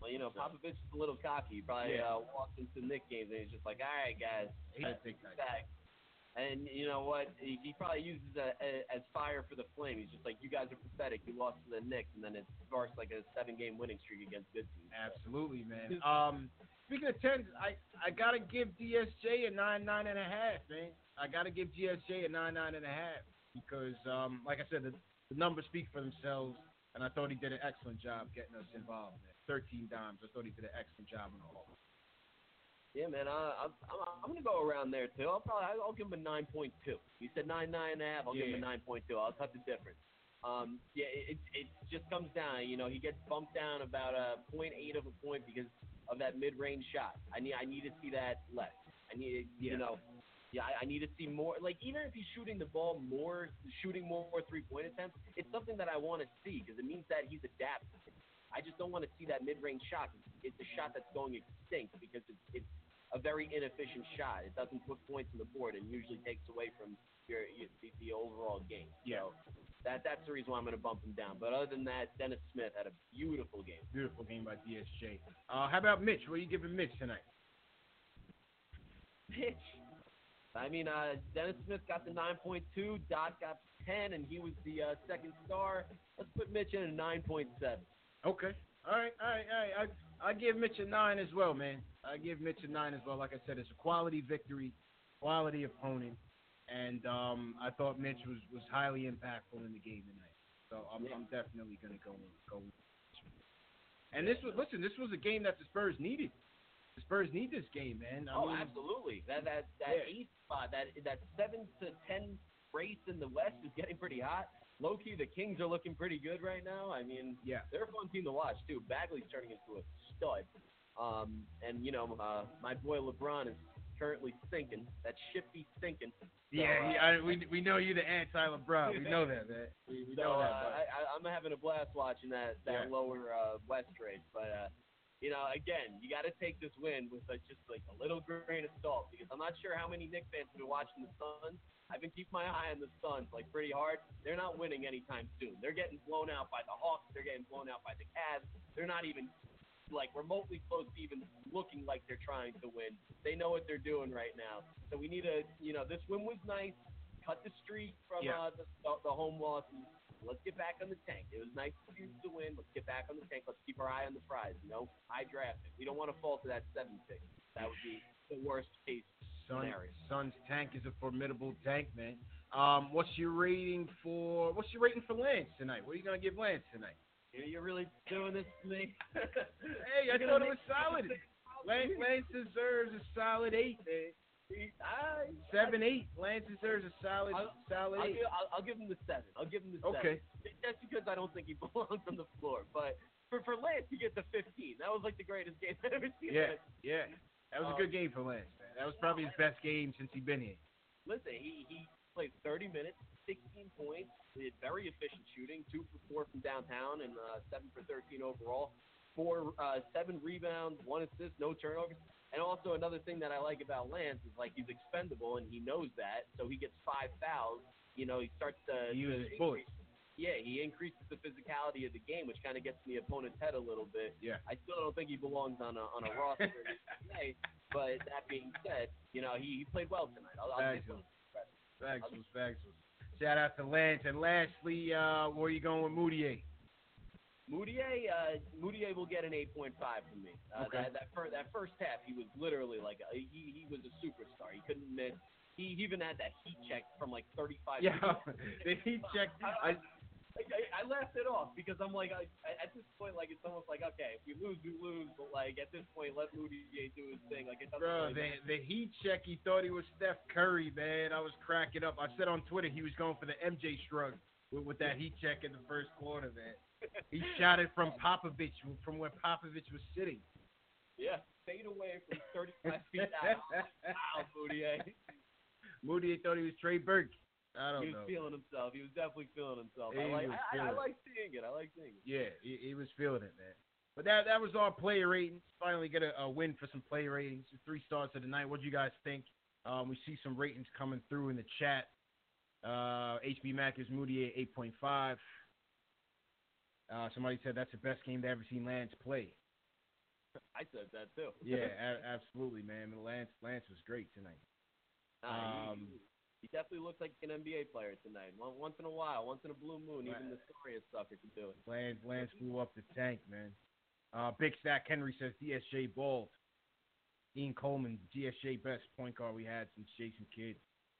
Well, Popovich is a little cocky. He probably walked into Knicks games and he's just like, all right, guys, back. And you know what? He probably uses that as fire for the flame. He's just like, you guys are pathetic. You lost to the Knicks, and then it starts like a 7-game winning streak against good teams. Absolutely, man. Speaking of 10s, I gotta give DSJ a 9.5, man. I gotta give DSJ a 9.5 because, like I said, the numbers speak for themselves, and I thought he did an excellent job getting us involved. Man. 13 dimes. I thought he did an excellent job on the ball. Yeah, man, I'm gonna go around there too. I'll give him a 9.2. He said 9.5. I'll give him a 9.2. I'll cut the difference. It just comes down. He gets bumped down about a 0.8 of a point because of that mid-range shot. I need to see that less. I need I need to see more. Like, even if he's shooting the ball more, shooting more 3-point attempts, it's something that I want to see because it means that he's adapting. I just don't want to see that mid-range shot. It's a shot that's going extinct because it's a very inefficient shot. It doesn't put points on the board and usually takes away from the overall game. Yeah. So that's the reason why I'm going to bump him down. But other than that, Dennis Smith had a beautiful game. Beautiful game by DSJ. How about Mitch? What are you giving Mitch tonight? Mitch. I mean, Dennis Smith got the 9.2, Dot got 10, and he was the second star. Let's put Mitch in a 9.7. Okay. All right. I give Mitch a 9 as well, man. I give Mitch a 9 as well. Like I said, it's a quality victory, quality opponent, and I thought Mitch was highly impactful in the game tonight. So I'm definitely gonna go. And this was a game that the Spurs needed. The Spurs need this game, man. I mean, absolutely. That 8th spot, that 7 to 10 race in the West is getting pretty hot. Low-key, the Kings are looking pretty good right now. I mean, they're a fun team to watch, too. Bagley's turning into a stud. And, my boy LeBron is currently stinking. That shifty stinking. So, we know you the anti-LeBron. We know that, man. We know that. I'm having a blast watching that lower West race. But, again, you got to take this win with just like a little grain of salt because I'm not sure how many Knicks fans have been watching the Suns. I've been keeping my eye on the Suns like pretty hard. They're not winning anytime soon. They're getting blown out by the Hawks. They're getting blown out by the Cavs. They're not even like remotely close to even looking like they're trying to win. They know what they're doing right now. So we need to, this win was nice. Cut the streak from the home losses. Let's get back on the tank. It was nice to win. Let's get back on the tank. Let's keep our eye on the prize. High draft pick. We don't want to fall to that 7 pick. That would be the worst case scenario. Suns tank is a formidable tank, man. What's your rating for Lance tonight? What are you gonna give Lance tonight? You're really doing this to me? Hey, I thought it was solid. Lance deserves a solid 8, man. 7-8. Lance deserves a solid 8. I'll give him the 7. Okay. That's because I don't think he belongs on the floor. But for Lance, he gets a 15. That was like the greatest game I've ever seen. Yeah. That was a good game for Lance, man. That was probably his best game since he's been here. Listen, he played 30 minutes, 16 points. He had very efficient shooting, 2 for 4 from downtown, and 7 for 13 overall. 7 rebounds, 1 assist, no turnovers. And also another thing that I like about Lance is like he's expendable and he knows that, so he gets 5 fouls. He starts to use bullets. Yeah, he increases the physicality of the game, which kind of gets in the opponent's head a little bit. Yeah. I still don't think he belongs on a roster today, but that being said, he played well tonight. I'll give him Facts. Shout out to Lance. And lastly, where are you going with Moutier? Moutier will get an 8.5 from me. Okay. That first half, he was literally like he was a superstar. He couldn't miss. He even had that heat check from like 35. Yeah, the heat check. I laughed it off because I'm like, at this point, like it's almost like, okay, if we lose, we lose. But like at this point, let Moutier do his thing. Like it doesn't. Bro, the heat check. He thought he was Steph Curry, man. I was cracking up. I said on Twitter he was going for the MJ shrug with that heat check in the first quarter, man. He shot it from Popovich, from where Popovich was sitting. Yeah, fade away from 35 feet out. Wow, Moutier. Moutier thought he was Trey Burke. I don't know. He was feeling himself. He was definitely feeling himself. I like seeing it. Yeah, he was feeling it, man. But that was our player ratings. Finally get a win for some player ratings. 3 stars of the night. What do you guys think? We see some ratings coming through in the chat. HB Mack is Moutier 8.5. Somebody said that's the best game they ever seen Lance play. I said that too. Yeah, absolutely, man. Lance was great tonight. He definitely looks like an NBA player tonight. Once in a while, once in a blue moon, even the sorriest sucker can do it. Lance blew up the tank, man. Big Stack Henry says DSJ bald. Ian Coleman, DSJ best point guard we had since Jason Kidd.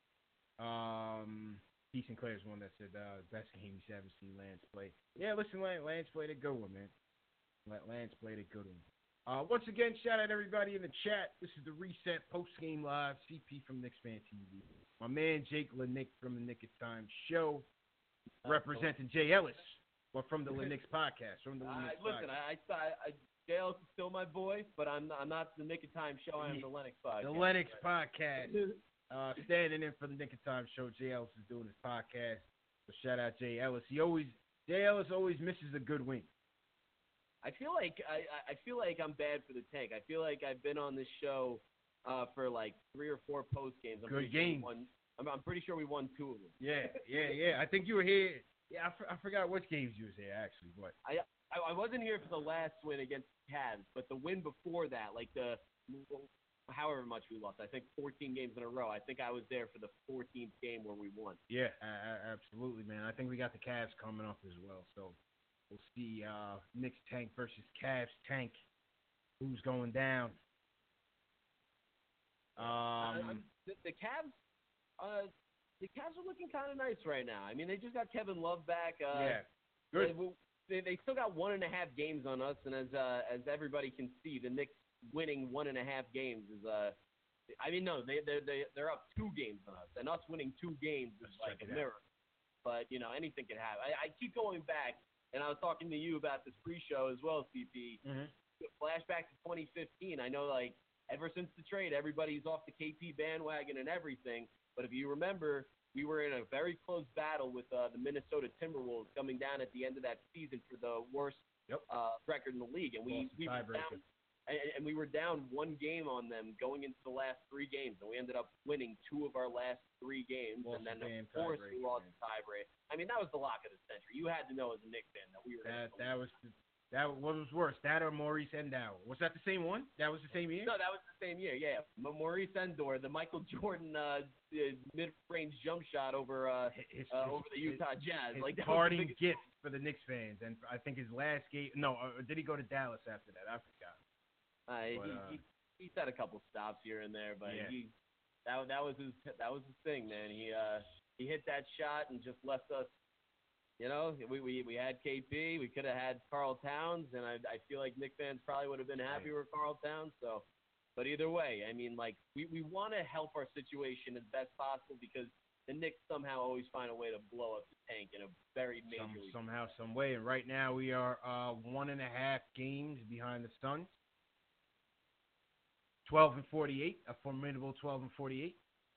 P. Sinclair's one that said best game he's ever seen Lance play. Yeah, listen, Lance played a good one, man. Lance played a good one. Once again, shout out everybody in the chat. This is the Reset Post Game Live, CP from Knicks Fan TV. My man Jake Lanick from the Nick of Time Show, representing Jay Ellis, but from the Lennox Podcast. Listen, Jay Ellis is still my boy, but I'm not the Nick of Time Show. I'm the Lennox Podcast. The Lennox Podcast. Standing in for the Nick of Time Show. Jay Ellis is doing his podcast. So shout out Jay Ellis. Jay Ellis always misses a good win. I feel like I'm bad for the tank. I feel like I've been on this show for like 3 or 4 post games. Good games. I'm pretty sure we won 2 of them. Yeah. I think you were here. Yeah, I forgot which games you was here actually, but I wasn't here for the last win against Cavs, but the win before that, like the however much we lost, I think 14 games in a row. I think I was there for the 14th game where we won. Yeah, absolutely, man. I think we got the Cavs coming up as well, so. We'll see Knicks tank versus Cavs tank. Who's going down? The Cavs are looking kind of nice right now. I mean, they just got Kevin Love back. Good. They still got 1.5 games on us, and as everybody can see, the Knicks winning 1.5 games is they're up 2 games on us, and us winning 2 games is like a miracle. But anything can happen. I keep going back. And I was talking to you about this pre-show as well, CP. Mm-hmm. Flashback to 2015. I know, like, ever since the trade, everybody's off the KP bandwagon and everything. But if you remember, we were in a very close battle with the Minnesota Timberwolves coming down at the end of that season for the worst record in the league. And we were down. And we were down 1 game on them going into the last 3 games, and we ended up winning 2 of our last 3 games, and then of course we lost the tiebreak. I mean, that was the lock of the century. You had to know as a Knicks fan that we were. What was worse, that or Maurice Endauer? Was that the same one? That was the same year? No, that was the same year. Yeah, Maurice Endauer, the Michael Jordan mid-range jump shot over the Utah Jazz. His parting gift for the Knicks fans, and I think his last game. No, did he go to Dallas after that? I forgot. He's had a couple stops here and there, but that was his thing, man. He hit that shot and just left us. We had KP, we could have had Karl Towns, and I feel like Knicks fans probably would have been happier with Karl Towns. So, but either way, I mean, like we want to help our situation as best possible because the Knicks somehow always find a way to blow up the tank in a very major somehow, some way. And right now we are 1.5 games behind the Suns. 12-48, a formidable 12-48.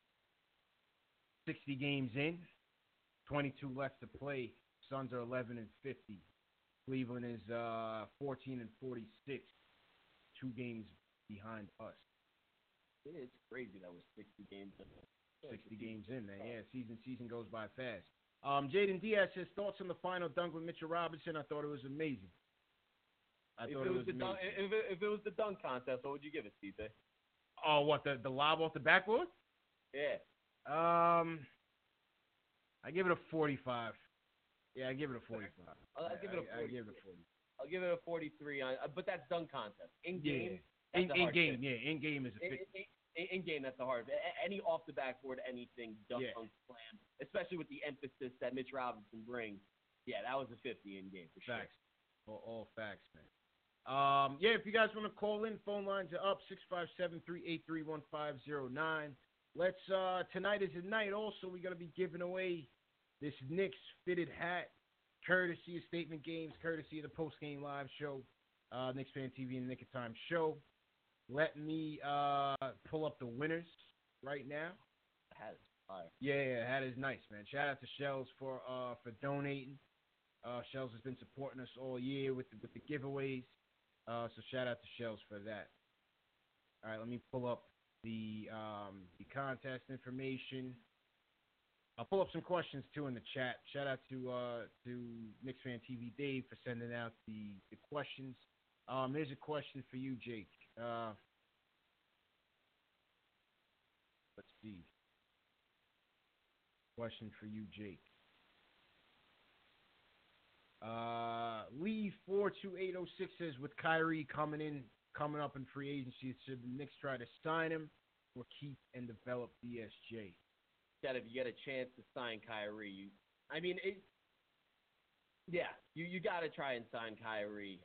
60 games in, 22 left to play. Suns are 11-50. Cleveland is 14-46, 2 games behind us. It's crazy that was 60 games in. 60 games in, man. Yeah, season goes by fast. Jaden Diaz says thoughts on the final dunk with Mitchell Robinson. I thought it was amazing. If it was the dunk contest, what would you give it, CJ? Oh, what, the lob off the backboard? Yeah. I give it a 45. Yeah, I give it a 45. I'll give it a 40. I give it a 40. I'll give it a 43. But that's dunk contest. In game. Yeah. In game, yeah. In game is a 50. In game, that's the hard. Any off the backboard, anything dunk slam, especially with the emphasis that Mitch Robinson brings. Yeah, that was a 50 in game for sure. Facts. All facts, man. If you guys want to call in, phone lines are up 657-383-1509. Let's tonight is the night. Also, we're gonna be giving away this Knicks fitted hat, courtesy of Statement Games, courtesy of the Post Game Live show, Knicks Fan TV and the Nick of Time show. Let me pull up the winners right now. The hat is fire. Yeah, hat is nice, man. Shout out to Shells for donating. Shells has been supporting us all year with the giveaways. So shout out to Shells for that. All right, let me pull up the contest information. I'll pull up some questions too in the chat. Shout out to Knicks Fan TV Dave for sending out the questions. Here's a question for you, Jake. Let's see. Question for you, Jake. Lee 42806 says, with Kyrie coming up in free agency, should the Knicks try to sign him or keep and develop BSJ? That if you get a chance to sign Kyrie, you got to try and sign Kyrie.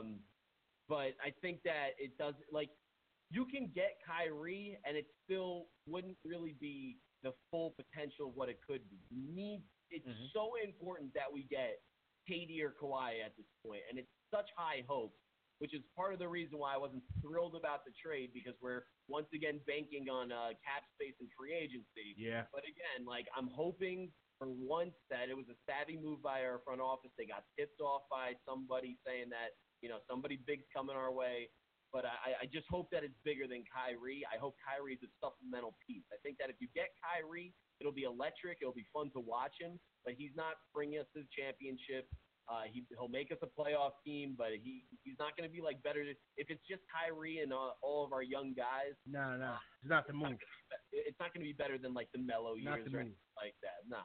But I think that it does, you can get Kyrie and it still wouldn't really be the full potential of what it could be. It's so important that we get KD or Kawhi at this point, and it's such high hopes, which is part of the reason why I wasn't thrilled about the trade, because we're once again banking on cap space and free agency. Yeah. But again, I'm hoping for once that it was a savvy move by our front office. They got tipped off by somebody saying that, somebody big's coming our way. But I just hope that it's bigger than Kyrie. I hope Kyrie's a supplemental piece. I think that if you get Kyrie, it'll be electric. It'll be fun to watch him. But he's not bringing us to the championship. He'll make us a playoff team, but he's not going to be better. If it's just Kyrie and all of our young guys. No. It's not the move. It's not going to be better than the Melo years or anything like that. No.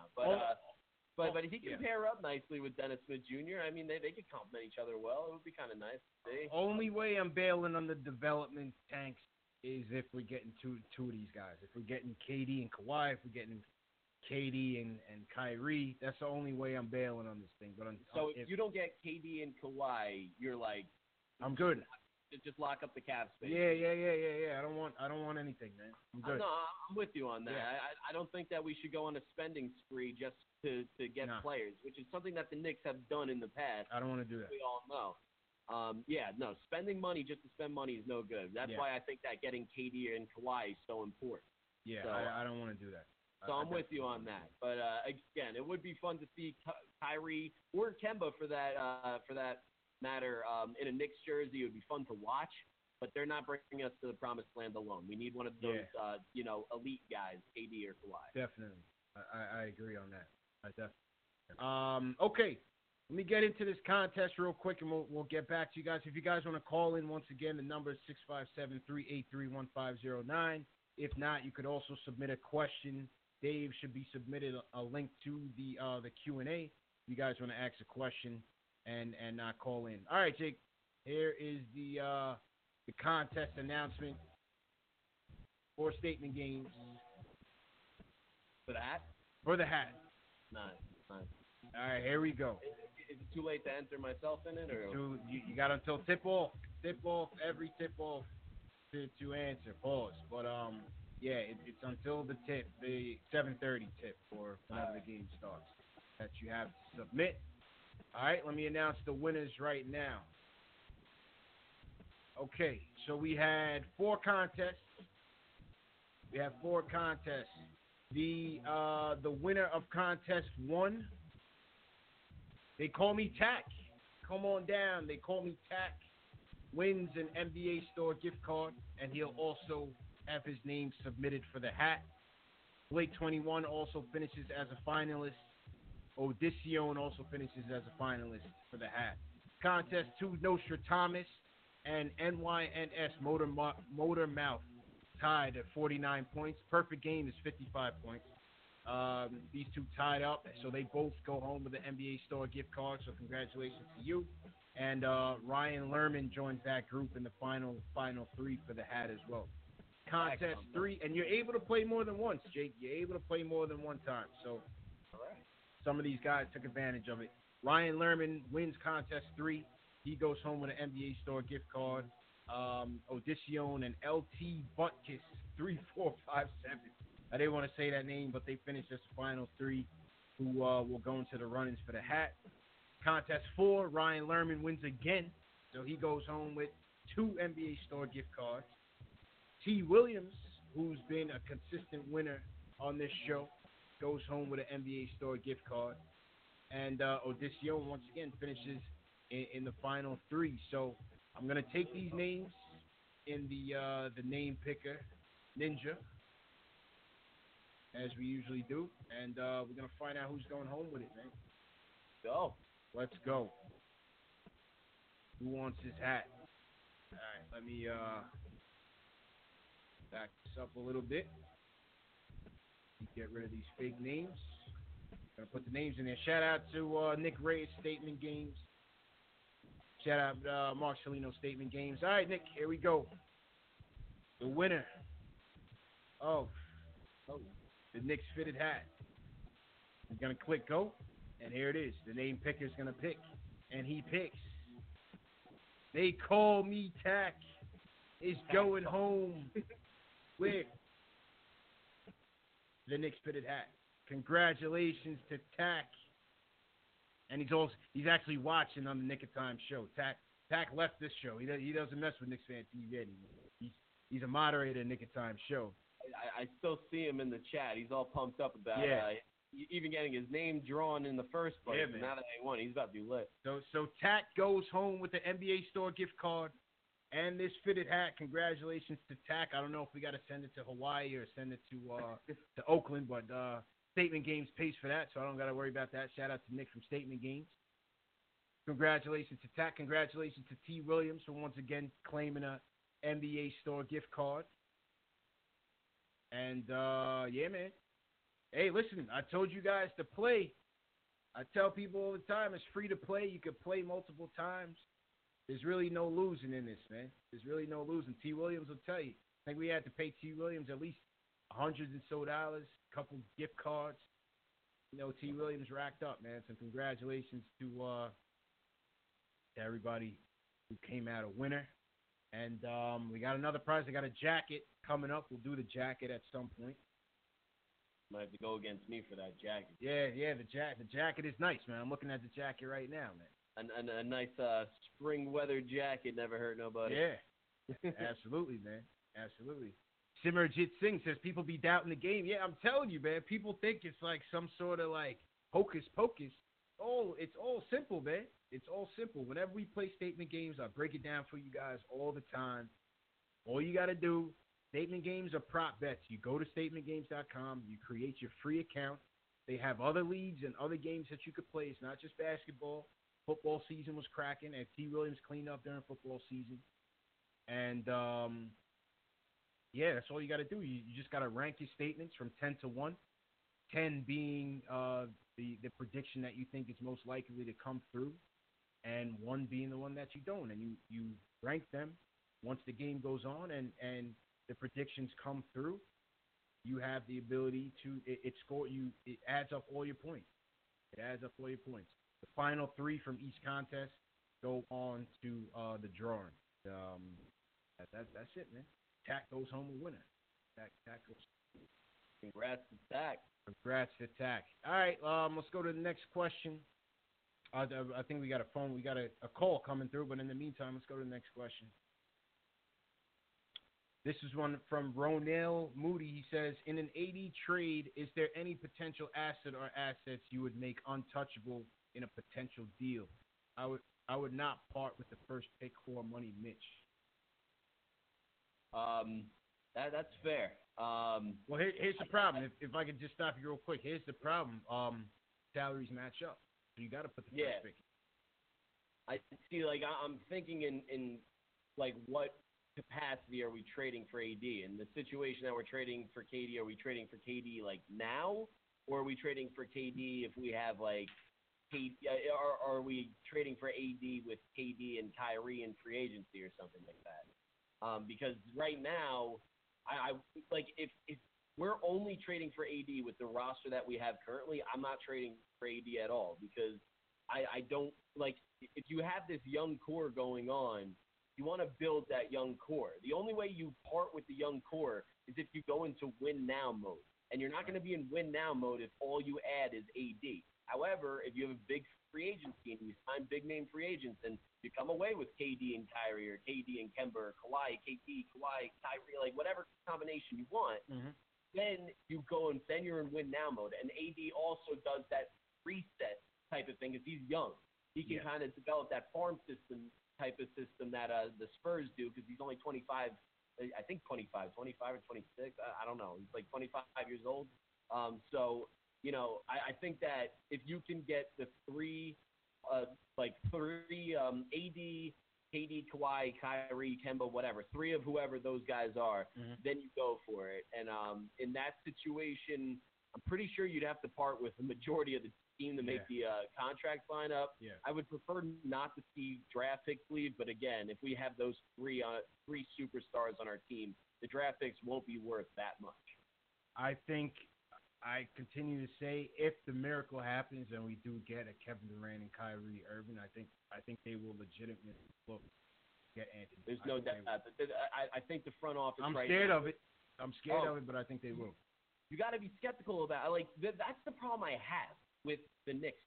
But if he can pair up nicely with Dennis Smith Jr., they could complement each other well. It would be kind of nice to see. Only way I'm bailing on the development tanks is if we're getting two of these guys. If we're getting KD and Kawhi, if we're getting KD and Kyrie, that's the only way I'm bailing on this thing. But if you don't get KD and Kawhi, you're I'm good. Just lock up the cap space. Yeah. I don't want anything, man. I'm good. No, I'm with you on that. Yeah. I don't think that we should go on a spending spree just to get players, which is something that the Knicks have done in the past. I don't want to do that. We all know. Spending money just to spend money is no good. That's why I think that getting KD and Kawhi is so important. Yeah, so, I don't want to do that. So I'm with you on that. But again, it would be fun to see Kyrie or Kemba for that matter in a Knicks jersey. It would be fun to watch. But they're not bringing us to the promised land alone. We need one of those, elite guys, KD or Kawhi. Definitely, I agree on that. I definitely. Okay, let me get into this contest real quick, and we'll get back to you guys. If you guys want to call in, once again, the number is 657-383-1509. If not, you could also submit a question. Dave should be submitted a link to the Q&A. You guys want to ask a question and not call in. All right, Jake. Here is the contest announcement. 4 statement games. For the hat? For the hat. Nice. All right, here we go. Is it too late to enter myself in it? Or? You got until tip-off. Every tip-off to answer. Pause. But, it's until the 7:30 tip, or whenever the game starts, that you have to submit. All right, let me announce the winners right now. Okay, so we had 4 contests. The winner of contest 1, they call me Tack. Come on down. They call me Tack. Wins an NBA store gift card, and he'll also have his name submitted for the hat. Blake 21 also finishes as a finalist. Odysseon also finishes as a finalist for the hat. Contest 2, Nostra Thomas and NYNS Motor Mouth tied at 49 points. Perfect Game is 55 points. These two tied up, so they both go home with the NBA store gift card, so congratulations to you. And Ryan Lerman joins that group in the final 3 for the hat as well. Contest 3, and you're able to play more than once, Jake. You're able to play more than one time, so some of these guys took advantage of it. Ryan Lerman wins contest 3. He goes home with an NBA store gift card. Odysseon and LT Buttkiss 3457. I didn't want to say that name, but they finished as the final 3 who will go into the run-ins for the hat. Contest 4, Ryan Lerman wins again, so he goes home with 2 NBA store gift cards. T. Williams, who's been a consistent winner on this show, goes home with an NBA store gift card. And Odysseon, once again, finishes in the final 3. So I'm going to take these names in the name picker ninja, as we usually do. And we're going to find out who's going home with it, man. Go. Let's go. Who wants his hat? All right, let me back this up a little bit. Get rid of these fake names. Gonna put the names in there. Shout out to Nick Reyes, Statement Games. Shout out Marcelino, Statement Games. All right, Nick, here we go. The winner of the Knicks fitted hat. He's gonna click go, and here it is. The name picker's gonna pick, and he picks. They call me Tack. Is going home with the Knicks fitted hat. Congratulations to Tack. And he's actually watching on the Nick of Time show. Tack left this show. He doesn't mess with Knicks Fan TV anymore. He's a moderator in Nick of Time show. I still see him in the chat. He's all pumped up about even getting his name drawn in the first place. Yeah, now that they won, he's about to be lit. So Tack goes home with the NBA Store gift card and this fitted hat. Congratulations to Tack. I don't know if we got to send it to Hawaii or send it to Oakland, but Statement Games pays for that, so I don't got to worry about that. Shout out to Nick from Statement Games. Congratulations to Tack. Congratulations to T. Williams for once again claiming a NBA Store gift card. And, yeah, man. Hey, listen, I told you guys to play. I tell people all the time, it's free to play. You can play multiple times. There's really no losing in this, man. There's really no losing. T. Williams will tell you. I think we had to pay T. Williams at least $100 and so, a couple gift cards. You know, T. Williams racked up, man. So congratulations to everybody who came out a winner. And we got another prize. I got a jacket coming up. We'll do the jacket at some point. Might have to go against me for that jacket. Yeah, the jacket is nice, man. I'm looking at the jacket right now, man. A nice spring weather jacket never hurt nobody. Yeah, absolutely, man. Absolutely. Simarjit Singh says people be doubting the game. Yeah, I'm telling you, man. People think it's like some sort of like hocus pocus. Oh, it's all simple, man. It's all simple. Whenever we play Statement Games, I break it down for you guys all the time. All you got to do, Statement Games are prop bets. You go to statementgames.com. You create your free account. They have other leagues and other games that you could play. It's not just basketball. Football season was cracking, and T. Williams cleaned up during football season. And, yeah, that's all you got to do. You just got to rank your statements from 10 to 1, 10 being the prediction that you think is most likely to come through, and 1 being the one that you don't. And you rank them once the game goes on and the predictions come through. You have the ability to it adds up all your points. It adds up all your points. The final 3 from each contest go on to the drawing. That's it, man. Tack goes home a winner. Tack goes. Congrats to Tack. Congrats to Tack. All right, let's go to the next question. I think we got a phone. We got a call coming through, but in the meantime, let's go to the next question. This is one from Ronell Moody. He says, in an AD trade, is there any potential asset or assets you would make untouchable in a potential deal? I would not part with the first pick for Money Mitch. That's fair. Well, here's the problem. If I could just stop you real quick, here's the problem. Salaries match up, so you got to put the first pick. I see. Like I'm thinking in like what capacity are we trading for AD? In the situation that we're trading for KD, are we trading for KD like now, or are we trading for KD if we have like KD? Are we trading for AD with KD and Kyrie in free agency or something like that? Because right now, I like if we're only trading for AD with the roster that we have currently, I'm not trading for AD at all because I don't like if you have this young core going on, you want to build that young core. The only way you part with the young core is if you go into win now mode, and you're not going to be in win now mode if all you add is AD. However, if you have a big free agency and you sign big name free agents and you come away with KD and Kyrie or KD and Kemba or Kawhi, KD, Kawhi, Kyrie, like whatever combination you want, then you go and then you're in win now mode. And AD also does that reset type of thing because he's young. He can kind of develop that farm system type of system that the Spurs do because he's only 25, I think 25 or 26. I don't know. He's like 25 years old. So, you know, I think that if you can get the three AD, KD, Kawhi, Kyrie, Kemba, whatever, 3 of whoever those guys are, then you go for it. And in that situation, I'm pretty sure you'd have to part with the majority of the team to make the contract line up. Yeah. I would prefer not to see draft picks leave, but again, if we have those 3 superstars on our team, the draft picks won't be worth that much. I think I continue to say if the miracle happens and we do get a Kevin Durant and Kyrie Irving, I think they will legitimately look get Anthony. There's no doubt. I think the front office. I'm right scared now, of it. I'm scared of it, but I think they will. You got to be skeptical about that's the problem I have with the Knicks.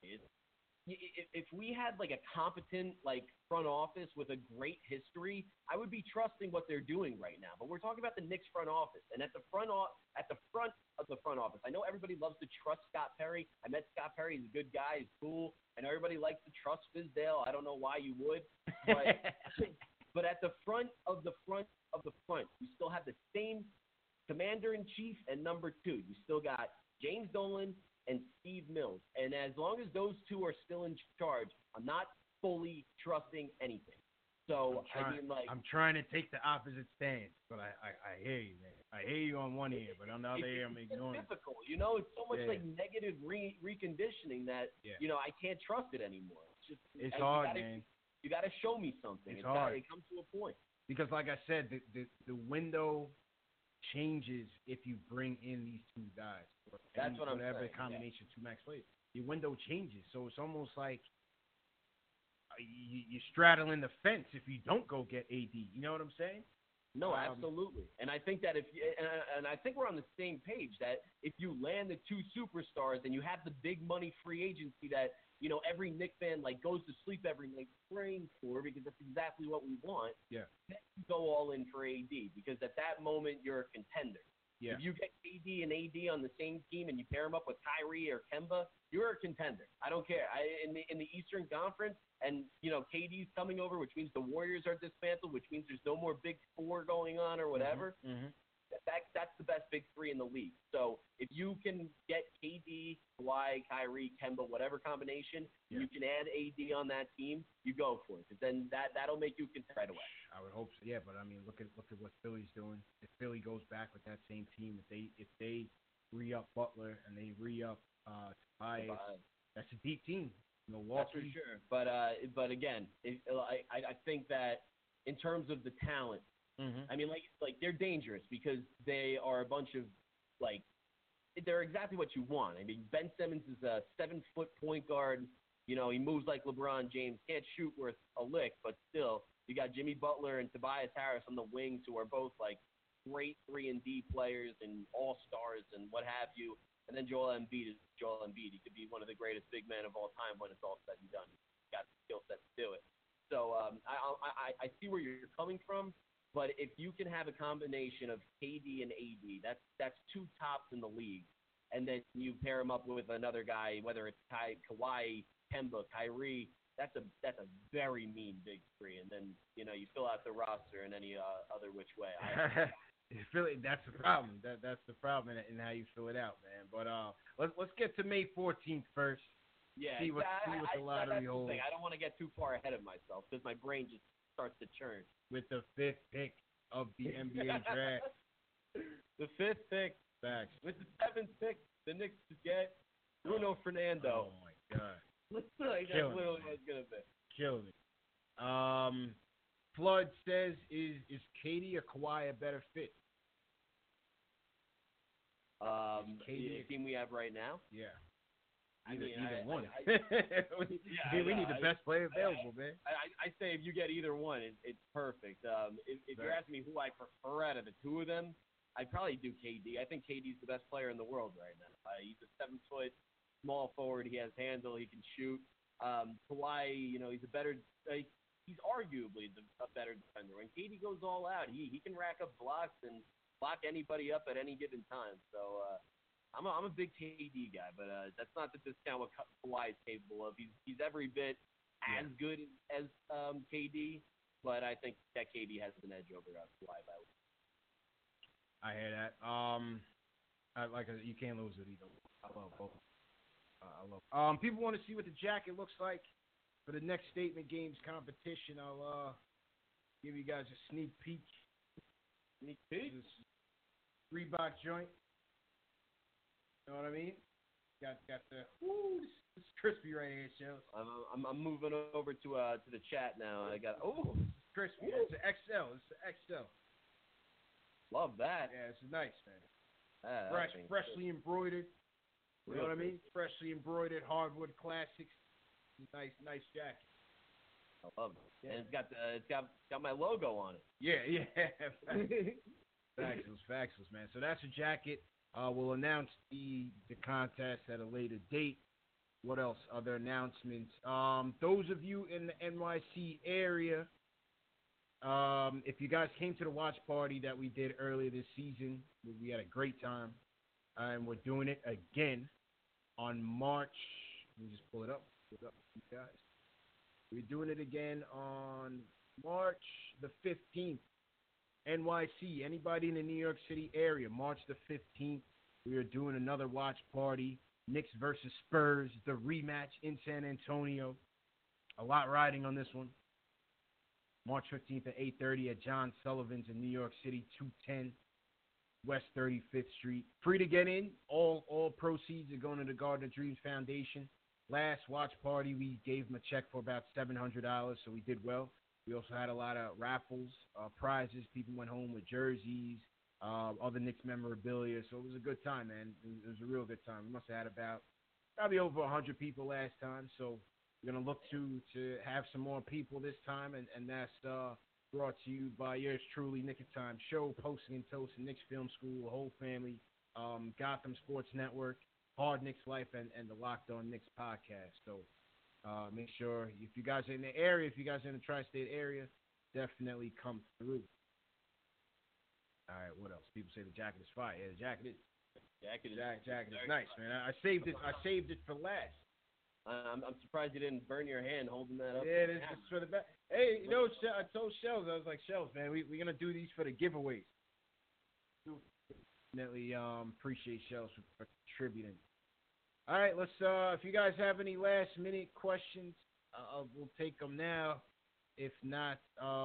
If we had like a competent front office with a great history, I would be trusting what they're doing right now. But we're talking about the Knicks front office, and at the front of the front office, I know everybody loves to trust Scott Perry. I met Scott Perry; he's a good guy, he's cool, and everybody likes to trust Fizdale. I don't know why you would, but but at the front of the front, you still have the same commander-in-chief and number 2. You still got James Dolan and Steve Mills. And as long as those 2 are still in charge, I'm not fully trusting anything. So, I'm trying to take the opposite stance, but I hear you, man. I hear you on one ear, but on the other ear, I'm ignoring it. It's difficult. It's so much negative reconditioning that, I can't trust it anymore. It's hard, man. You got to show me something. It's hard. It comes to a point. Because, like I said, the window changes if you bring in these 2 guys. That's what I'm saying. Whatever combination 2 max players. Your window changes. So it's almost like you're straddling the fence if you don't go get AD. You know what I'm saying? No, absolutely. And I think that and I think we're on the same page that if you land the 2 superstars and you have the big money free agency that, every Knicks fan goes to sleep every night praying for, because that's exactly what we want. Yeah. Then you go all in for AD, because at that moment you're a contender. Yeah. If you get KD and AD on the same team and you pair them up with Kyrie or Kemba, you're a contender. I don't care. In the Eastern Conference, and KD's coming over, which means the Warriors are dismantled, which means there's no more Big 4 going on or whatever. That's the best Big 3 in the league. So if you can get KD, Kawhi, Kyrie, Kemba, whatever combination, you can add AD on that team, you go for it. Because then that'll make you a contender right away. I would hope so. Yeah, but I mean, look at what Philly's doing. If Philly goes back with that same team, if they re-up Butler and they re-up Tobias, that's a deep team. That's for sure. But again, I think that in terms of the talent, I mean, they're dangerous because they are a bunch of they're exactly what you want. I mean, Ben Simmons is a 7-foot point guard. He moves like LeBron James. Can't shoot worth a lick, but still, you got Jimmy Butler and Tobias Harris on the wings, who are both great 3-and-D players and all-stars and what have you. And then Joel Embiid is Joel Embiid. He could be one of the greatest big men of all time when it's all said and done. He's got the skill set to do it. So I see where you're coming from. But if you can have a combination of KD and AD, that's 2 tops in the league, and then you pair them up with another guy, whether it's Kawhi, Kemba, Kyrie, that's a very mean Big 3. And then you fill out the roster in any other which way. That's the problem. That's the problem in how you fill it out, man. But let's get to May 14th first. Yeah, see what the lottery holds. I don't want to get too far ahead of myself because my brain just starts to churn. With the 5th pick of the NBA draft. The 5th pick. Facts. With the 7th pick, the Knicks get Bruno Fernando. Oh, my God. That's literally what it's going to be. Killing it. Flood says, is KD or Kawhi a better fit? The team we have right now? Yeah. Either one. We need the best player available, man. I say if you get either one, it's perfect. If you're asking me who I prefer out of the 2 of them, I'd probably do KD. I think KD's the best player in the world right now. He's a 7-foot small forward. He has handle. He can shoot. Kawhi, he's a better. He's arguably a better defender. When KD goes all out, he can rack up blocks and block anybody up at any given time. So. I'm a big KD guy, but that's not to discount what Kawhi is capable of. He's every bit as good as KD, but I think that KD has an edge over Kawhi. I hear that. You can't lose it either. I love both. People want to see what the jacket looks like. for the next Statement Games competition, I'll give you guys a sneak peek. Sneak peek? This Reebok joint. You know what I mean? Got the this is crispy right here, Shells. I'm moving over to the chat now. I got Crispy. It's an XL. It's an XL. Love that. Yeah, it's nice, man. That thing's Freshly embroidered. You know what I mean? Freshly embroidered hardwood classics. Nice jacket. I love it. Yeah. And it's got my logo on it. Yeah. Factless, man. So that's a jacket. We'll announce the contest at a later date. What else? Other announcements. Those of you in the NYC area, if you guys came to the watch party that we did earlier this season, we had a great time. And we're doing it again on March. Let me just pull it up. You guys. We're doing it again on March the 15th. NYC, anybody in the New York City area, March the 15th, we are doing another watch party. Knicks versus Spurs, the rematch in San Antonio. A lot riding on this one. March 15th at 8:30 at John Sullivan's in New York City, 210 West 35th Street. Free to get in. All proceeds are going to the Garden of Dreams Foundation. Last watch party, we gave them a check for about $700, so we did well. We also had a lot of raffles, prizes. People went home with jerseys, other Knicks memorabilia. So it was a good time, man. It was a real good time. We must have had probably over 100 people last time. So we're going to look to have some more people this time, and that's brought to you by yours truly, Knick of Time Show, Posting and Toasting, Knicks Film School, the whole family, Gotham Sports Network, Hard Knicks Life, and the Locked On Knicks podcast. So make sure, if you guys are in the area, if you guys are in the tri-state area, definitely come through. All right, what else? People say the jacket is fire. Yeah, the jacket is. Jacket is nice, man. I saved it for last. I'm surprised you didn't burn your hand holding that up. Yeah, this is for the back. Hey, you know, I told Shells, I was like, Shells, man, we're gonna do these for the giveaways. Definitely appreciate Shells for contributing. All right, let's. If you guys have any last minute questions, we'll take them now. If not,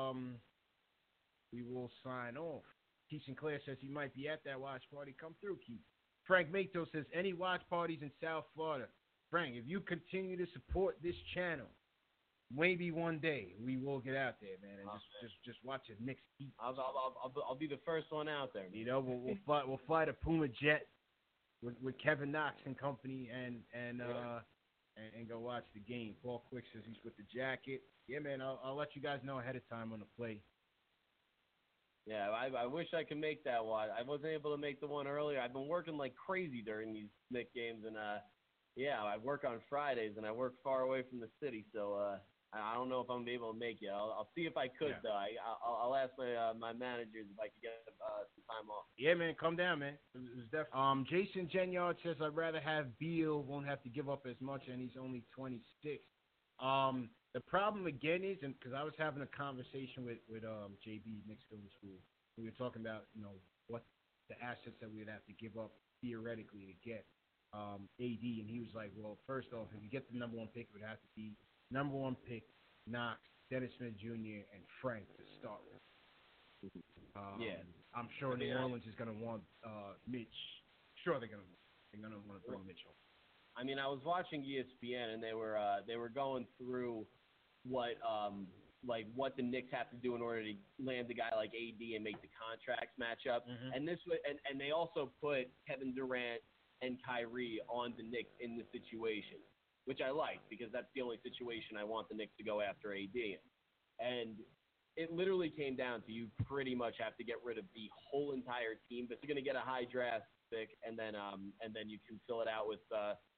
we will sign off. Keith Sinclair says he might be at that watch party. Come through, Keith. Frank Mato says any watch parties in South Florida. Frank, if you continue to support this channel, maybe one day we will get out there, man, and just watch a Knicks eat. I'll be the first one out there. You know, we'll fly the Puma jet with Kevin Knox and company and go watch the game. Paul Quick says he's with the jacket. Yeah, man, I'll let you guys know ahead of time on the play. Yeah, I wish I could make that one. I wasn't able to make the one earlier. I've been working like crazy during these Knicks games, and yeah, I work on Fridays, and I work far away from the city, so I don't know if I'm gonna be able to make it. I'll see if I could, though. I'll ask my managers if I could get some time off. Yeah, man, come down, man. It was definitely. Jason Genyard says I'd rather have Beal, won't have to give up as much, and he's only 26. The problem again is, and because I was having a conversation with JB Knicks Film School, we were talking about what the assets that we'd have to give up theoretically to get AD, and he was like, well, first off, if you get the number one pick, it would have to be number one pick, Knox, Dennis Smith Jr., and Frank to start with. Yeah, I'm sure New Orleans is going to want Mitch. Sure, they're going to want to bring Mitch home. I mean, I was watching ESPN, and they were going through what the Knicks have to do in order to land a guy like AD and make the contracts match up. Mm-hmm. And and they also put Kevin Durant and Kyrie on the Knicks in the situation, which I like because that's the only situation I want the Knicks to go after AD in. And it literally came down to you pretty much have to get rid of the whole entire team, but you're going to get a high draft pick, and then you can fill it out with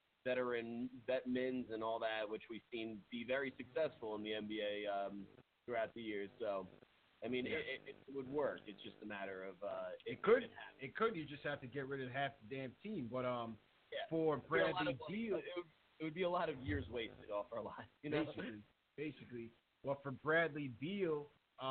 vet mins and all that, which we've seen be very successful in the NBA throughout the years. So, I mean, it would work. It's just a matter of it could. You just have to get rid of half the damn team. But for Bradley Beal, it would be a lot of years wasted off our lives. You know, basically. Well, for Bradley Beal,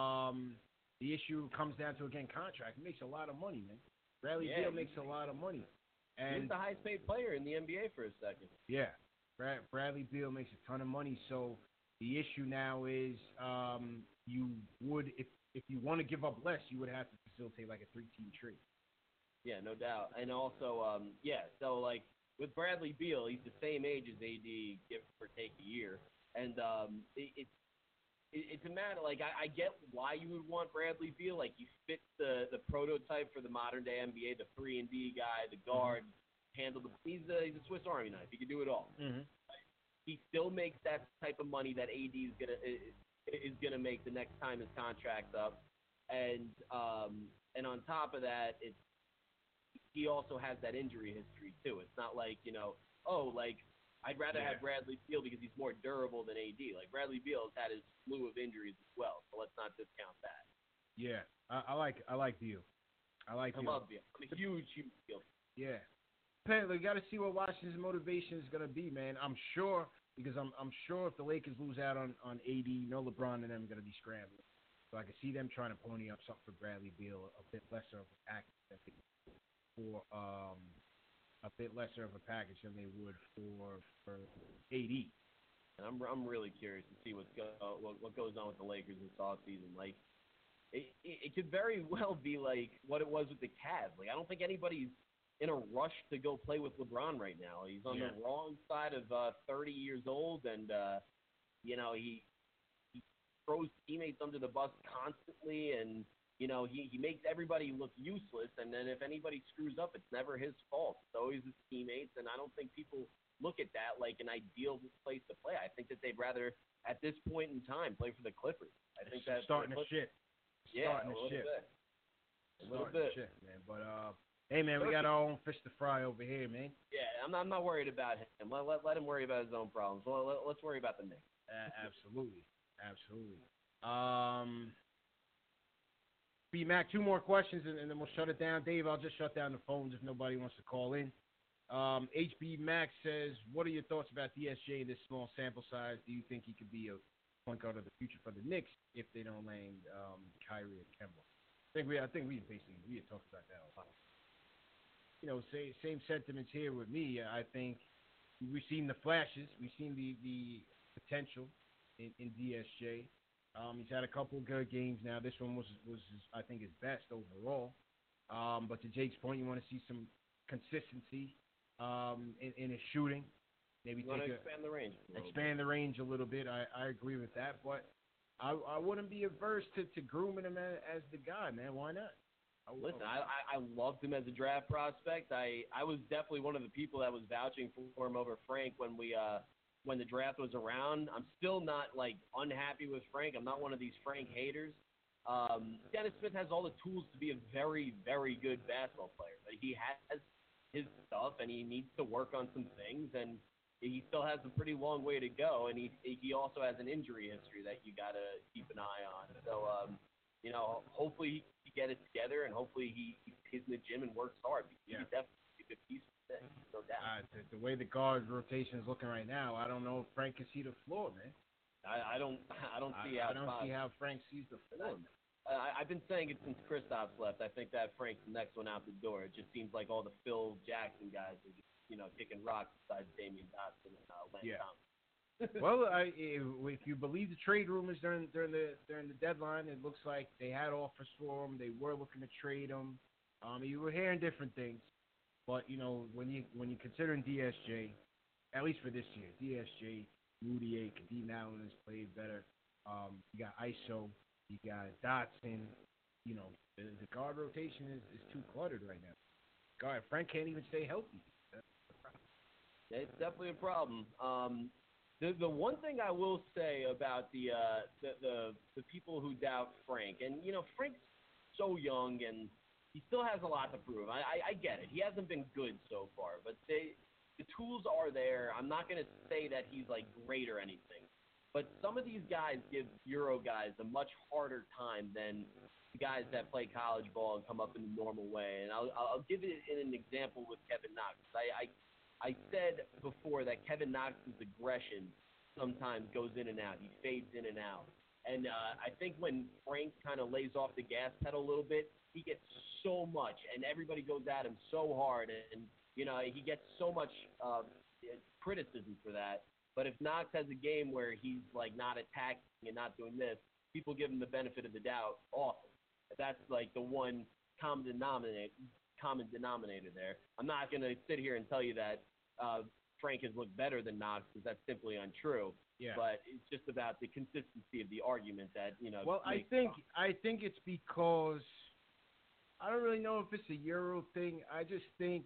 the issue comes down to again contract. He makes a lot of money, man. Bradley Beal makes a lot of money. And he was the highest paid player in the NBA for a second. Yeah. Bradley Beal makes a ton of money. So The issue now is you would, if you want to give up less, you would have to facilitate like a 3-team trade. Yeah, no doubt. And also, so like with Bradley Beal, he's the same age as AD, give or take a year. And it's a matter, like, I get why you would want Bradley Beal. Like, he fits the prototype for the modern-day NBA, the 3-and-D guy, the guard, he's a Swiss Army knife. He can do it all. Mm-hmm. He still makes that type of money that AD is gonna make the next time his contract's up. And on top of that, he also has that injury history, too. It's not like, I'd rather have Bradley Beal because he's more durable than AD. Like, Bradley Beal has had his slew of injuries as well, so let's not discount that. Yeah, I like Beal. I love Beal. I'm a huge Beal. Yeah. We got to see what Washington's motivation is going to be, man. I'm sure, because I'm sure if the Lakers lose out on AD, LeBron and them are going to be scrambling. So I can see them trying to pony up something for Bradley Beal, a bit lesser of a package than they would for AD. And I'm really curious to see what goes on with the Lakers this offseason. Like, it could very well be like what it was with the Cavs. Like, I don't think anybody's in a rush to go play with LeBron right now. He's on the wrong side of 30 years old, and he throws teammates under the bus constantly, and he makes everybody look useless, and then if anybody screws up, it's never his fault. It's always his teammates, and I don't think people look at that like an ideal place to play. I think that they'd rather, at this point in time, play for the Clippers. I think that's starting to shift. Yeah, a little bit. A little bit. Shift, man. But hey, man, we got our own fish to fry over here, man. Yeah, I'm not worried about him. Let him worry about his own problems. Well, let's worry about the Knicks. Absolutely. B-Mac, 2 more questions, and then we'll shut it down. Dave, I'll just shut down the phones if nobody wants to call in. HB Max says, what are your thoughts about DSJ in this small sample size? Do you think he could be a point guard of the future for the Knicks if they don't land Kyrie and Kemba? I think we had talked about that a lot. Same sentiments here with me. I think we've seen the flashes. We've seen the potential in DSJ. He's had a couple good games now. This one was I think his best overall. But to Jake's point, you want to see some consistency in his shooting. Maybe expand the range. Expand the range a little bit. I agree with that, but I wouldn't be averse to grooming him as the guy, man. Why not? Listen, I loved him as a draft prospect. I was definitely one of the people that was vouching for him over Frank when the draft was around. I'm still not unhappy with Frank. I'm not one of these Frank haters. Dennis Smith has all the tools to be a very, very good basketball player, but he has his stuff and he needs to work on some things, and he still has a pretty long way to go, and he also has an injury history that you got to keep an eye on. So, hopefully he get it together, and hopefully he gets in the gym and works hard. He's definitely a good piece of it, no doubt. The way the guard rotation is looking right now, I don't know if Frank can see the floor, man. I don't see how Frank sees the floor. I've been saying it since Kristaps left. I think that Frank's the next one out the door. It just seems like all the Phil Jackson guys are just, kicking rocks besides Damian Dotson and Lance Thompson. Well, if you believe the trade rumors during the deadline, it looks like they had offers for him. They were looking to trade him. You were hearing different things, but when you considering DSJ, at least for this year, DSJ, Moutier, Kadeem Allen has played better. You got ISO, you got Dotson. The guard rotation is too cluttered right now. God, Frank can't even stay healthy. It's definitely a problem. The one thing I will say about the people who doubt Frank, and Frank's so young and he still has a lot to prove. I get it. He hasn't been good so far, but the tools are there. I'm not going to say that he's great or anything, but some of these guys give Euro guys a much harder time than the guys that play college ball and come up in the normal way. And I'll give it an example with Kevin Knox. I said before that Kevin Knox's aggression sometimes goes in and out. He fades in and out. And I think when Frank kind of lays off the gas pedal a little bit, he gets so much, and everybody goes at him so hard, and he gets so much criticism for that. But if Knox has a game where he's like not attacking and not doing this, people give him the benefit of the doubt. Awesome. That's like the one common denominator there. I'm not going to sit here and tell you that Frank has looked better than Knox, because that's simply untrue. Yeah. But it's just about the consistency of the argument that, you know. Well, I think it's because I don't really know if it's a Euro thing. I just think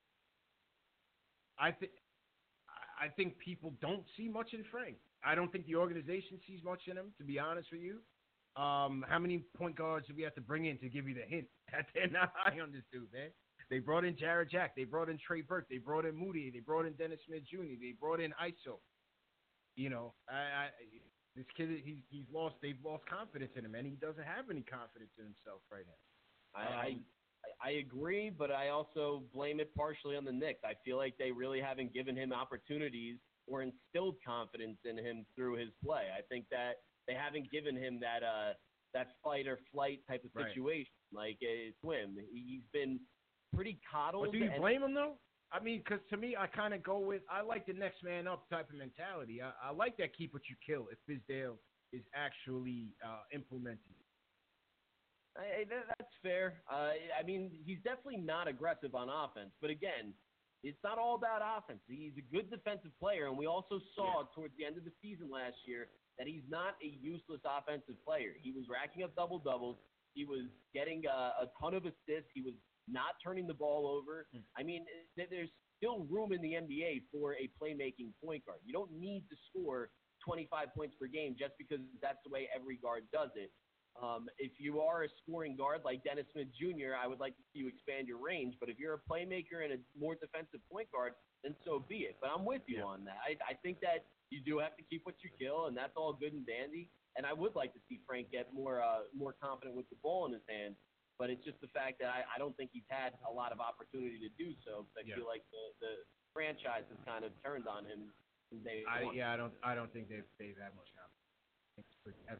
I think people don't see much in Frank. I don't think the organization sees much in him, to be honest with you. How many point guards do we have to bring in to give you the hint that they're not high on this dude, man? They brought in Jared Jack. They brought in Trey Burke. They brought in Moody. They brought in Dennis Smith Jr. They brought in ISO. You know, this kid, they've lost confidence in him, and he doesn't have any confidence in himself right now. I agree, but I also blame it partially on the Knicks. I feel like they really haven't given him opportunities or instilled confidence in him through his play. I think that they haven't given him that fight or flight type of situation, like a swim. He's been pretty coddled. But do you blame him, though? I mean, because to me, I kind of go with, I like the next man up type of mentality. I like that keep what you kill if Fizdale is actually implementing it. That's fair. I mean, he's definitely not aggressive on offense. But again, it's not all about offense. He's a good defensive player, and we also saw towards the end of the season last year that he's not a useless offensive player. He was racking up double-doubles. He was getting a ton of assists. He was not turning the ball over. I mean, there's still room in the NBA for a playmaking point guard. You don't need to score 25 points per game just because that's the way every guard does it. If you are a scoring guard like Dennis Smith Jr., I would like to see you expand your range. But if you're a playmaker and a more defensive point guard, then so be it. But I'm with you on that. I think that you do have to keep what you kill, and that's all good and dandy. And I would like to see Frank get more confident with the ball in his hands. But it's just the fact that I don't think he's had a lot of opportunity to do so. Because I feel like the franchise has kind of turned on him from day one. I don't think they've had much confidence.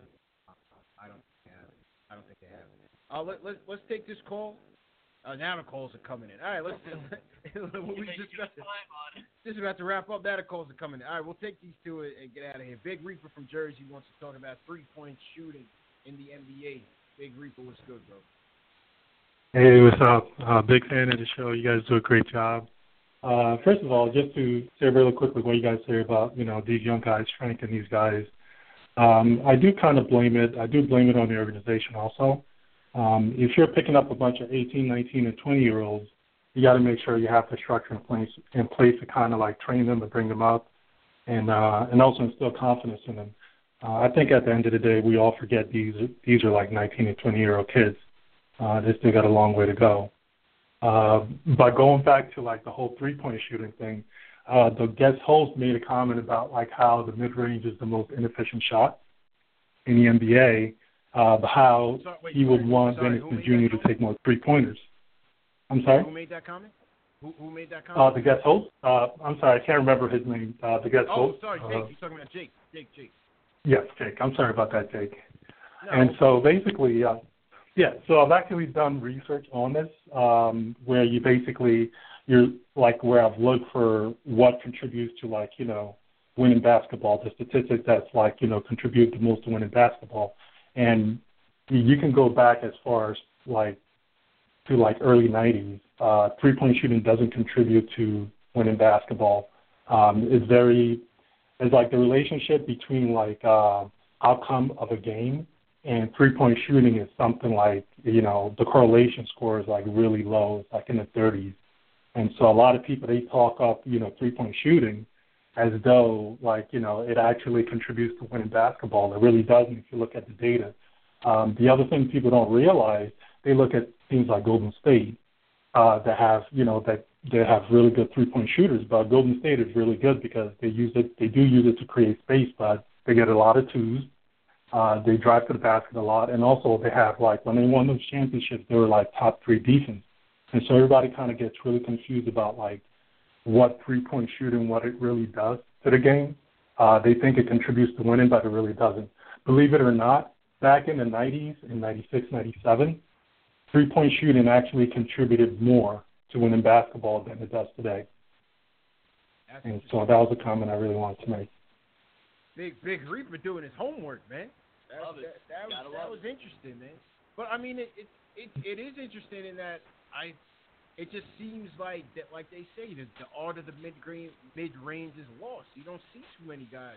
I don't think they have. Let's take this call. Now the calls are coming in. All right, let's. Just about to wrap up. Now the calls are coming in. All right, we'll take these two and get out of here. Big Reaper from Jersey wants to talk about 3-point shooting in the NBA. Big Reaper, what's good, bro? Hey, what's up? Big fan of the show. You guys do a great job. First of all, just to say really quickly what you guys say about, these young guys, Frank and these guys. I do kind of blame it. I do blame it on the organization also. If you're picking up a bunch of 18, 19, and 20-year-olds, you got to make sure you have the structure in place to kind of like train them and bring them up, and also instill confidence in them. I think at the end of the day, we all forget these are like 19 and 20-year-old kids. They still got a long way to go. But going back to like the whole 3-point shooting thing, the guest host made a comment about like how the mid-range is the most inefficient shot in the NBA, how he would want Dennis Smith Jr. to take more 3-pointers. I'm sorry? Who made that comment? Who made that comment? The guest host. I'm sorry, I can't remember his name. The guest host. Oh, sorry, Jake. You're talking about Jake. Jake. Yes, Jake. I'm sorry about that, Jake. No. And so basically, so I've actually done research on this, where you're like where I've looked for what contributes to like, winning basketball, the statistics that's like, contribute the most to winning basketball. And you can go back as far as like to like early 90s. 3-point shooting doesn't contribute to winning basketball. It's like the relationship between like outcome of a game and 3-point shooting is something like, the correlation score is like really low. It's like in the 30s. And so a lot of people, they talk up, 3-point shooting as though like, it actually contributes to winning basketball. It really doesn't if you look at the data. The other thing people don't realize, they look at teams like Golden State that have, that they have really good 3-point shooters, but Golden State is really good because they do use it to create space, but they get a lot of twos. They drive to the basket a lot, and also they have, like, when they won those championships, they were, like, top 3 defense. And so everybody kind of gets really confused about, like, what 3-point shooting, what it really does to the game. They think it contributes to winning, but it really doesn't. Believe it or not, back in the 90s, in 96, 97, 3-point shooting actually contributed more to winning basketball than it does today. And so that was a comment I really wanted to make. Big Reaper doing his homework, man. That was interesting, man. But I mean, it is interesting in that it just seems like that, like they say, the art of the mid range is lost. You don't see too many guys,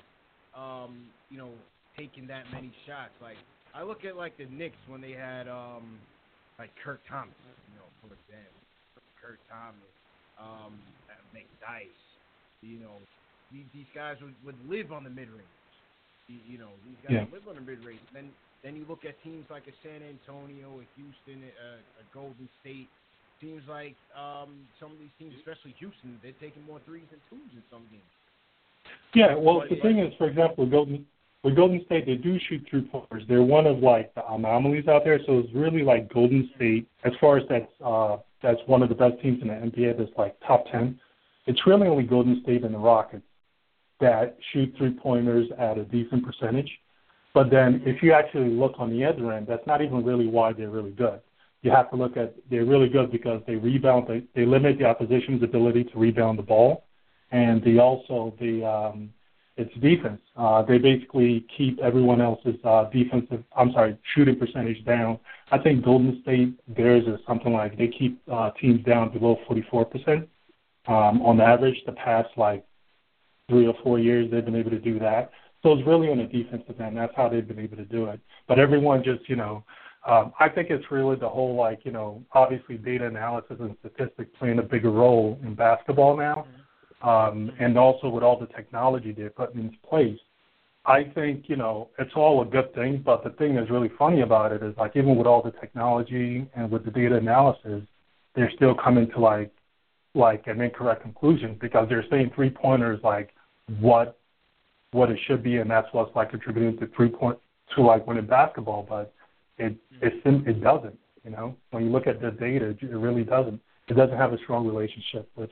taking that many shots. Like I look at like the Knicks when they had like Kurt Thomas, for example, Kurt Thomas, McDyess, these guys would live on the mid range. These guys live on the mid range. Then you look at teams like a San Antonio, a Houston, a Golden State. Seems like some of these teams, especially Houston, they're taking more threes than twos in some games. Yeah, well, the thing is, for example, with Golden State, they do shoot three-pointers. They're one of, like, the anomalies out there, so it's really like Golden State, as far as that's one of the best teams in the NBA that's, like, top 10. It's really only Golden State and the Rockets that shoot three-pointers at a decent percentage. But then if you actually look on the other end, that's not even really why they're really good. You have to look at they're really good because they rebound. They limit the opposition's ability to rebound the ball, and they also it's defense. They basically keep everyone else's shooting percentage down. I think Golden State theirs is something like they keep teams down below 44% on average. The past like 3 or 4 years they've been able to do that. So it's really on the defensive end. That's how they've been able to do it. But everyone just I think it's really the whole, obviously data analysis and statistics playing a bigger role in basketball now, and also with all the technology they're putting into place. I think, it's all a good thing, but the thing that's really funny about it is, even with all the technology and with the data analysis, they're still coming to, an incorrect conclusion because they're saying three-pointers, what it should be, and that's what's, contributing to winning basketball, but it doesn't, When you look at the data, it really doesn't. It doesn't have a strong relationship with,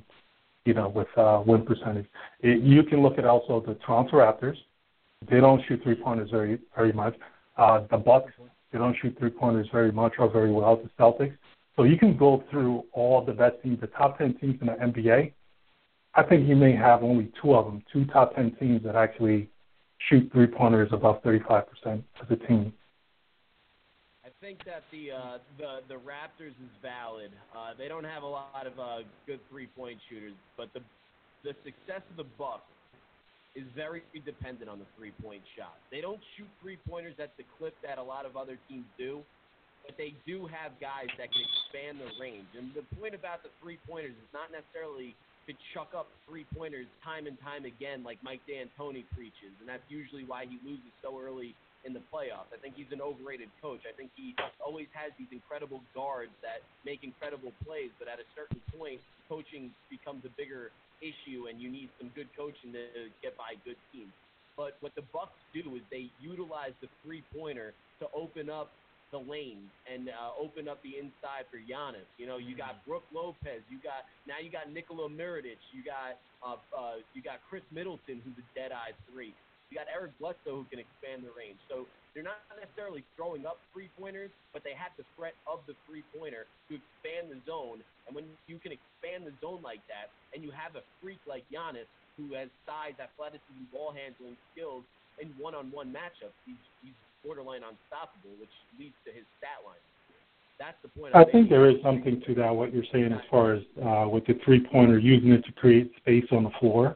win percentage. You can look at also the Toronto Raptors. They don't shoot three-pointers very, very much. The Bucks, they don't shoot three-pointers very much or very well. The Celtics. So you can go through all the best teams, the top 10 teams in the NBA. I think you may have only two top 10 teams that actually shoot three-pointers above 35% as a team. I think that the Raptors is valid. They don't have a lot of good three-point shooters, but the success of the Bucks is very dependent on the three-point shot. They don't shoot three-pointers at the clip that a lot of other teams do, but they do have guys that can expand the range. And the point about the three-pointers is not necessarily to chuck up three-pointers time and time again like Mike D'Antoni preaches, and that's usually why he loses so early in the playoffs. I think he's an overrated coach. I think he always has these incredible guards that make incredible plays, but at a certain point, coaching becomes a bigger issue, and you need some good coaching to get by good teams. But what the Bucks do is they utilize the three-pointer to open up the lanes and open up the inside for Giannis. You got Brook Lopez. You got Nikola Mirotic. You got Chris Middleton, who's a dead-eye three. You got Eric Bledsoe, who can expand the range. So they're not necessarily throwing up three-pointers, but they have the threat of the three-pointer to expand the zone. And when you can expand the zone like that, and you have a freak like Giannis, who has size, athleticism, ball handling skills in one-on-one matchups, he's borderline unstoppable, which leads to his stat line. That's the point. I think there is something to that, what you're saying, as far as with the three-pointer, using it to create space on the floor.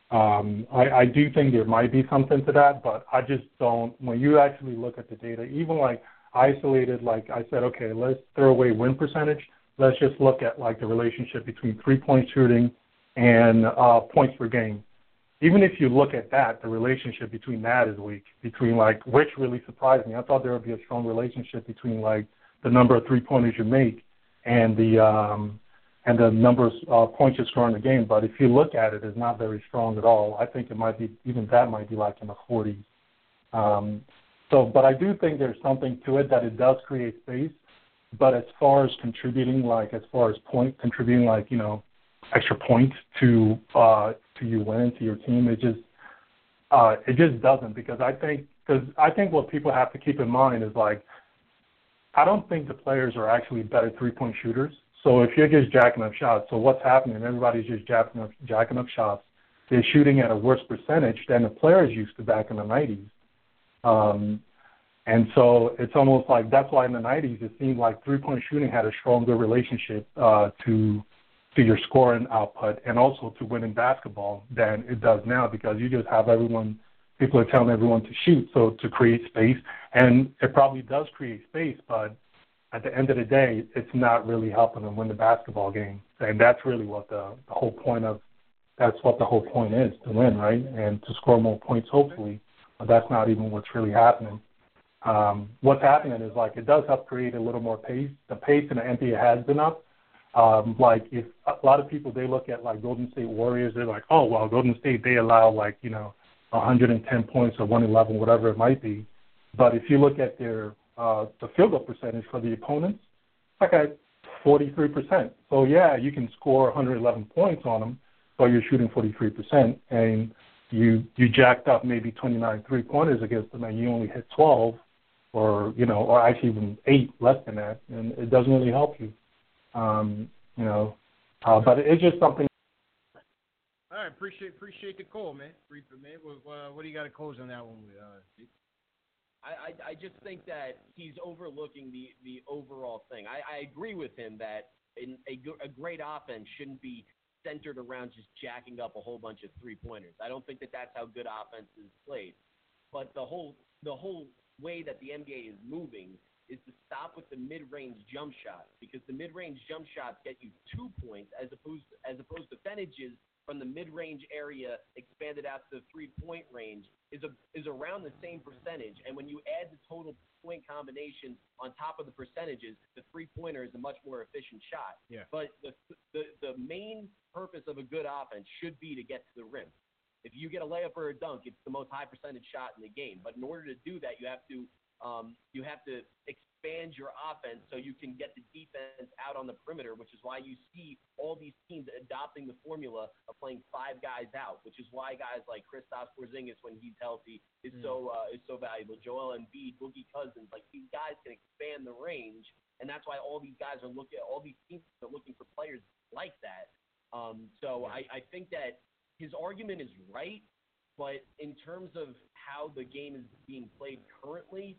I do think there might be something to that, but I just don't. When you actually look at the data, even isolated, I said, okay, let's throw away win percentage. Let's just look at the relationship between three-point shooting and points per game. Even if you look at that, the relationship between that is weak. Which really surprised me. I thought there would be a strong relationship between the number of three-pointers you make and the number of points you score in the game. But if you look at it, it's not very strong at all. I think it might be, even that might be in the 40s. But I do think there's something to it, that it does create space. But as far as contributing, contributing extra points to you winning, to your team, it just doesn't. Because I think what people have to keep in mind is I don't think the players are actually better three-point shooters. So if you're just jacking up shots, so what's happening? Everybody's just jacking up shots. They're shooting at a worse percentage than the players used to back in the 90s. And so it's almost like that's why in the 90s it seemed like three-point shooting had a stronger relationship to your scoring output and also to winning basketball than it does now, because you just have people are telling everyone to shoot, so to create space. And it probably does create space, but at the end of the day, it's not really helping them win the basketball game. And that's really what the whole point is, to win, right? And to score more points, hopefully. But that's not even what's really happening. What's happening is, like, it does help create a little more pace. The pace in the NBA has been up. Like, if a lot of people, they look at, like, Golden State Warriors, they're like, oh, well, Golden State, they allow, like, 110 points or 111, whatever it might be. But if you look at their the field goal percentage for the opponents, it's like at 43%. So, yeah, you can score 111 points on them, but you're shooting 43%, and you jacked up maybe 29 three-pointers against them, and you only hit 12, or actually even 8, less than that, and it doesn't really help you. But it's just something. All right, appreciate the call, man. Reaper, man. What do you got to close on that one with? I just think that he's overlooking the overall thing. I agree with him that a great offense shouldn't be centered around just jacking up a whole bunch of three-pointers. I don't think that that's how good offense is played. But the whole way that the NBA is moving is to stop with the mid-range jump shots, because the mid-range jump shots get you 2 points as opposed to percentages from the mid-range area expanded out to the three-point range is around the same percentage. And when you add the total point combination on top of the percentages, the three-pointer is a much more efficient shot. Yeah. But the main purpose of a good offense should be to get to the rim. If you get a layup or a dunk, it's the most high percentage shot in the game. But in order to do that, you have to expand your offense so you can get the defense out on the perimeter, which is why you see all these teams adopting the formula of playing 5 guys out, which is why guys like Kristaps Porzingis, when he's healthy, is so valuable. Joel Embiid, Boogie Cousins, like, these guys can expand the range, and that's why all these teams are looking for players like that. I think that his argument is right, but in terms of how the game is being played currently,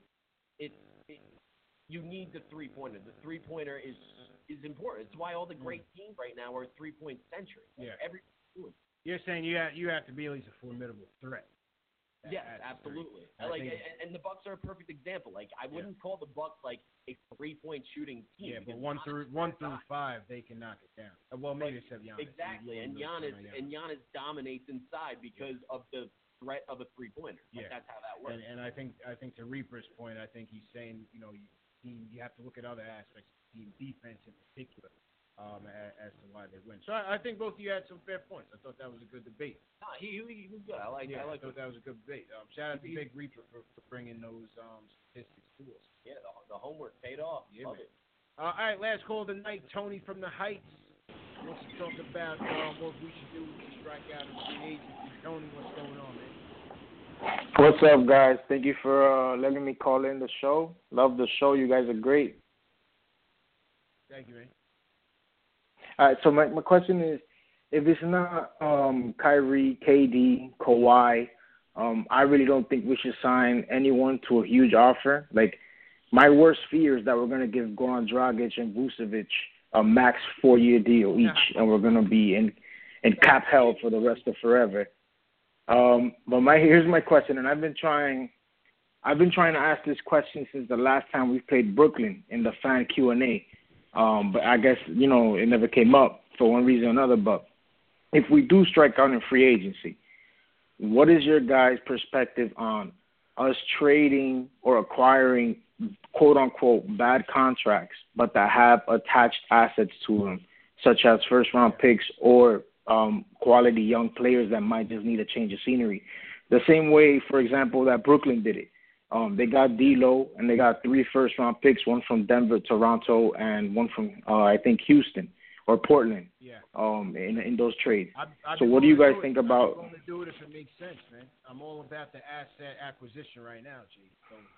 you need the three-pointer. The three-pointer is important. It's why all the great teams right now are three-point centric. Yeah. You're saying you have to be at least a formidable threat. Yes, absolutely. And the Bucks are a perfect example. Like, I wouldn't call the Bucks like a three-point shooting team. Yeah, but one through 5, they can knock it down. Well, maybe except Giannis. Exactly, and Giannis dominates inside because of the threat of a three-pointer. Like, that's how that works. And I think to Reaper's point, I think he's saying, you have to look at other aspects of team defense in particular as to why they win. So I think both of you had some fair points. I thought that was a good debate. No, he was good. I thought that was a good debate. Shout out to Big Reaper for bringing those statistics to us. Yeah, the homework paid off. Yeah, Love man. it. All right, last call of the night. Tony from the Heights wants to talk about what we should do to strike out in free agency. Tony, what's going on, man? What's up, guys? Thank you for letting me call in the show. Love the show. You guys are great. Thank you, man. All right, so my question is, if it's not Kyrie, KD, Kawhi, I really don't think we should sign anyone to a huge offer. Like, my worst fear is that we're going to give Goran Dragic and Vucevic a max 4-year deal each, and we're going to be in cap hell for the rest of forever. But here's my question, and I've been trying to ask this question since the last time we played Brooklyn in the fan Q&A. But I guess, it never came up for one reason or another. But if we do strike out in free agency, what is your guys' perspective on us trading or acquiring quote-unquote bad contracts, but that have attached assets to them, such as first-round picks or quality young players that might just need a change of scenery? The same way, for example, that Brooklyn did it. They got D'Lo, and they got 3 first-round picks, one from Denver, Toronto, and one from, I think, Houston or Portland. Yeah. In those trades. I'd so what do you guys think about? I'm going to do it if it makes sense, man. I'm all about the asset acquisition right now, G. So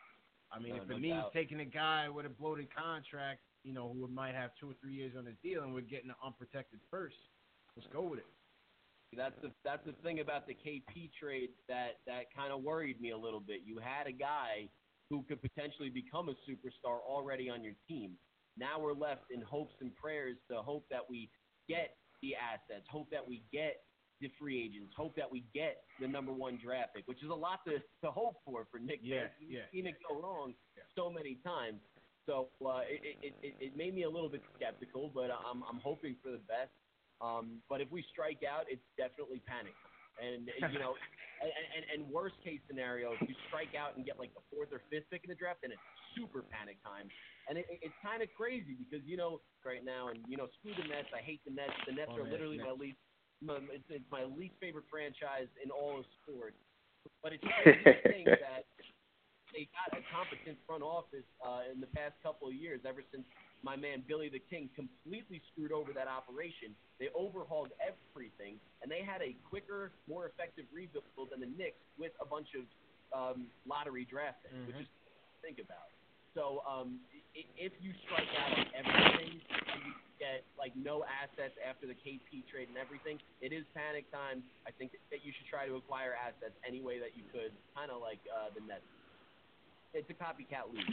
I mean, No, if no it means doubt. taking a guy with a bloated contract, who might have 2 or 3 years on his deal, and we're getting an unprotected first, let's go with it. That's the thing about the KP trade that kind of worried me a little bit. You had a guy who could potentially become a superstar already on your team. Now we're left in hopes and prayers to hope that we get the assets, hope that we get the free agents, hope that we get the number 1 draft pick, which is a lot to hope for Nick. Yeah. We've seen it go wrong so many times. So it made me a little bit skeptical, but I'm hoping for the best. But if we strike out, it's definitely panic. And, and worst case scenario, if you strike out and get like the 4th or 5th pick in the draft, then it's super panic time. And it's kind of crazy because, right now, and, screw the Nets. I hate the Nets. The Nets are literally it's my least favorite franchise in all of sports. But it's crazy to think that they got a competent front office in the past couple of years, ever since my man Billy the King completely screwed over that operation. They overhauled everything, and they had a quicker, more effective rebuild than the Knicks with a bunch of lottery draft picks, which is to think about. So if you strike out on everything, you get like no assets after the KP trade and everything, it is panic time. I think that you should try to acquire assets any way that you could, kind of like the Nets. It's a copycat league.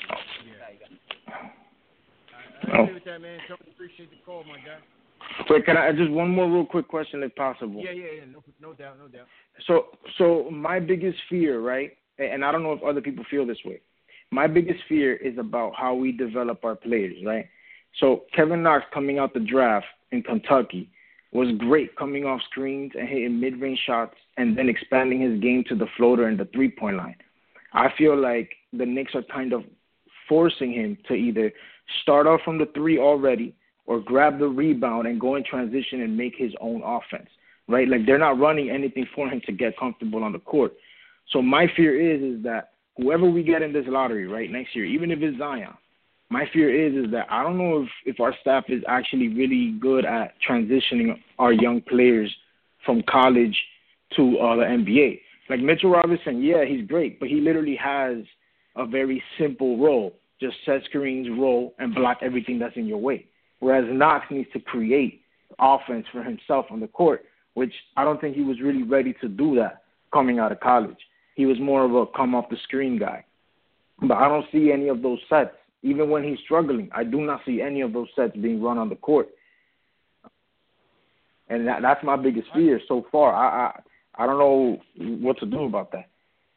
I agree with that, man. Totally appreciate the call, my guy. Wait, can I just one more real quick question, if possible? Yeah. No doubt. So my biggest fear, right? And I don't know if other people feel this way. My biggest fear is about how we develop our players, right? So Kevin Knox coming out the draft in Kentucky was great, coming off screens and hitting mid-range shots, and then expanding his game to the floater and the three-point line. I feel like the Knicks are kind of forcing him to either start off from the 3 already or grab the rebound and go in transition and make his own offense, right? Like they're not running anything for him to get comfortable on the court. So my fear is that whoever we get in this lottery, right, next year, even if it's Zion, my fear is that I don't know if our staff is actually really good at transitioning our young players from college to the NBA. Like Mitchell Robinson, yeah, he's great, but he literally has a very simple role. Just set screens, roll, and block everything that's in your way. Whereas Knox needs to create offense for himself on the court, which I don't think he was really ready to do that coming out of college. He was more of a come-off-the-screen guy. But I don't see any of those sets. Even when he's struggling, I do not see any of those sets being run on the court. And that's my biggest fear so far. I don't know what to do about that.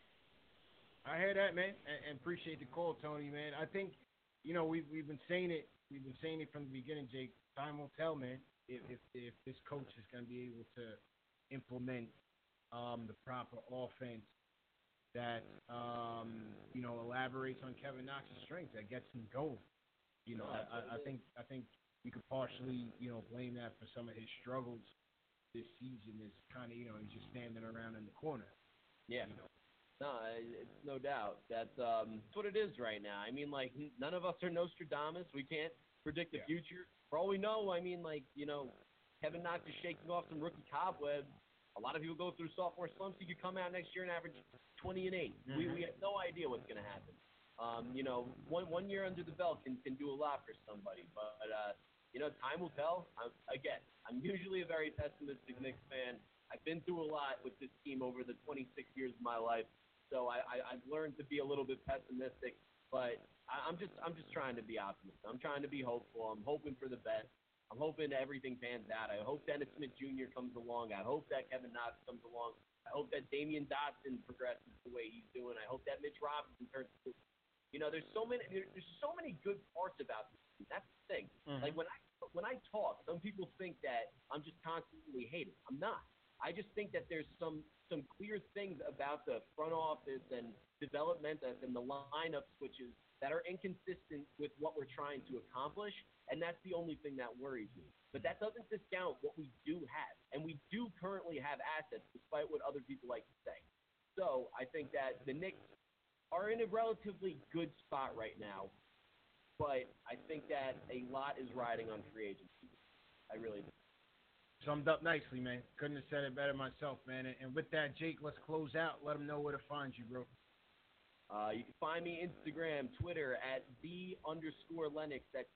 I hear that, man, and appreciate the call, Tony, man. I think, we've been saying it. We've been saying it from the beginning, Jake. Time will tell, man, if this coach is going to be able to implement the proper offense that, elaborates on Kevin Knox's strengths, that gets him going. I think we could partially, blame that for some of his struggles this season. Is kind of, he's just standing around in the corner. Yeah. No, it's no doubt. That's what it is right now. I mean, like, none of us are Nostradamus. We can't predict the future. For all we know, I mean, like, Kevin Knox is shaking off some rookie cobwebs. A lot of people go through sophomore slumps. He could come out next year and average 20 and 8. We have no idea what's going to happen. One year under the belt can do a lot for somebody. But, time will tell. I'm usually a very pessimistic Knicks fan. I've been through a lot with this team over the 26 years of my life. So I've learned to be a little bit pessimistic, but I'm just trying to be optimistic. I'm trying to be hopeful. I'm hoping for the best. I'm hoping everything pans out. I hope Dennis Smith Jr. comes along. I hope that Kevin Knox comes along. I hope that Damian Dotson progresses the way he's doing. I hope that Mitch Robinson turns to, there's so many good parts about this team. That's the thing. Like when I talk, some people think that I'm just constantly hating. I'm not. I just think that there's some clear things about the front office and development and the lineup switches that are inconsistent with what we're trying to accomplish, and that's the only thing that worries me. But that doesn't discount what we do have, and we do currently have assets, despite what other people like to say. So I think that the Knicks are in a relatively good spot right now, but I think that a lot is riding on free agency. I really do. Summed up nicely, man. Couldn't have said it better myself, man. And with that, Jake, let's close out. Let them know where to find you, bro. You can find me Instagram, Twitter at @the_Lennox. That's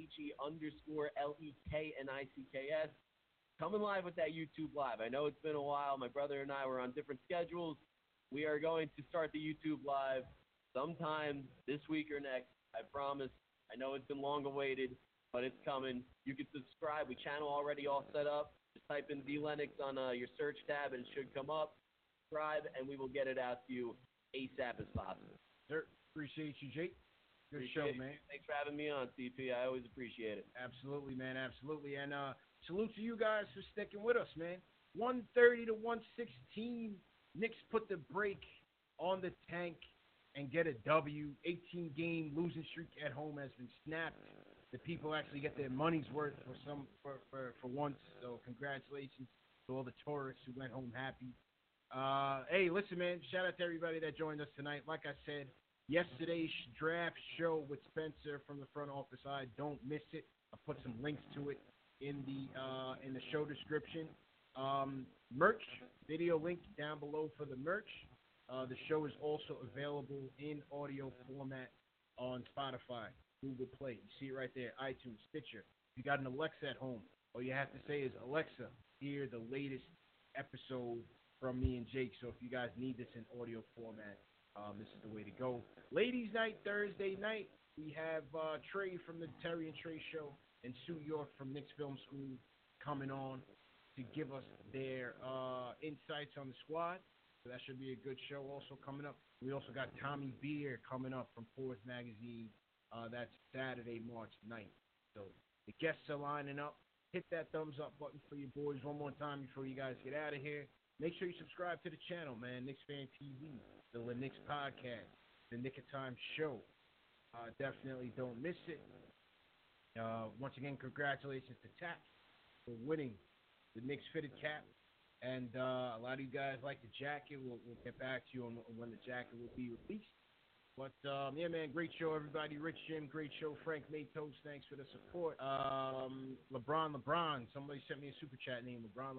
THE_LEKNICKS. Coming live with that YouTube Live. I know it's been a while. My brother and I were on different schedules. We are going to start the YouTube Live sometime this week or next. I promise. I know it's been long awaited, but it's coming. You can subscribe. We channel already all set up. Just type in The Lennox on your search tab and it should come up. Subscribe, and we will get it out to you ASAP as possible. Sir, appreciate you, Jake. Good Appreciate show, it. man. Thanks for having me on, CP. I always appreciate it. Absolutely, man. Absolutely. And salute to you guys for sticking with us, man. 130 to 116. Knicks put the brake on the tank and get a W. 18-game losing streak at home has been snapped. The people actually get their money's worth for once. So congratulations to all the tourists who went home happy. Hey, listen, man. Shout out to everybody that joined us tonight. Like I said, yesterday's draft show with Spencer from the front office. Don't miss it. I put some links to it in the show description. Merch video link down below for the merch. The show is also available in audio format on Spotify, Google Play. You see it right there. iTunes, Stitcher. If you got an Alexa at home, all you have to say is, Alexa, hear the latest episode from me and Jake. So if you guys need this in audio format, this is the way to go. Ladies' night, Thursday night, we have Trey from the Terry and Trey Show and Sue York from Knicks Film School coming on to give us their insights on the squad. So that should be a good show also coming up. We also got Tommy Beer coming up from Forbes Magazine. That's Saturday, March 9th. So the guests are lining up. Hit that thumbs up button for your boys one more time before you guys get out of here. Make sure you subscribe to the channel, man. Knicks Fan TV, the Lennox Podcast, the Nick of Time Show. Definitely don't miss it. Once again, congratulations to Tack for winning the Knicks fitted cap. And a lot of you guys like the jacket. We'll get back to you on when the jacket will be released. But, yeah, man, great show, everybody. Rich Jim, great show. Frank Matos, thanks for the support. LeBron. Somebody sent me a super chat name, LeBron.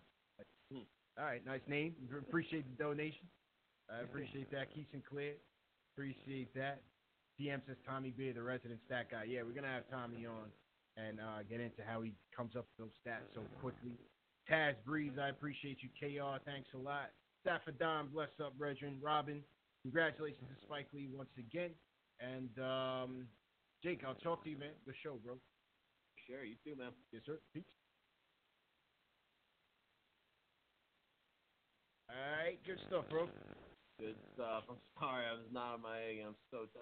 All right, nice name. Appreciate the donation. I appreciate that. Keith Sinclair, appreciate that. TM says Tommy Beer, the resident stat guy. Yeah, we're going to have Tommy on and get into how he comes up with those stats so quickly. Taz Breeze, I appreciate you. KR, thanks a lot. Stafford Don, bless up, brethren. Robin, congratulations to Spike Lee once again. And, Jake, I'll talk to you, man. Good show, bro. Sure, you too, man. Yes, sir. Peace. All right, good stuff, bro. Good stuff. I'm sorry I was not on my egg. I'm so tired.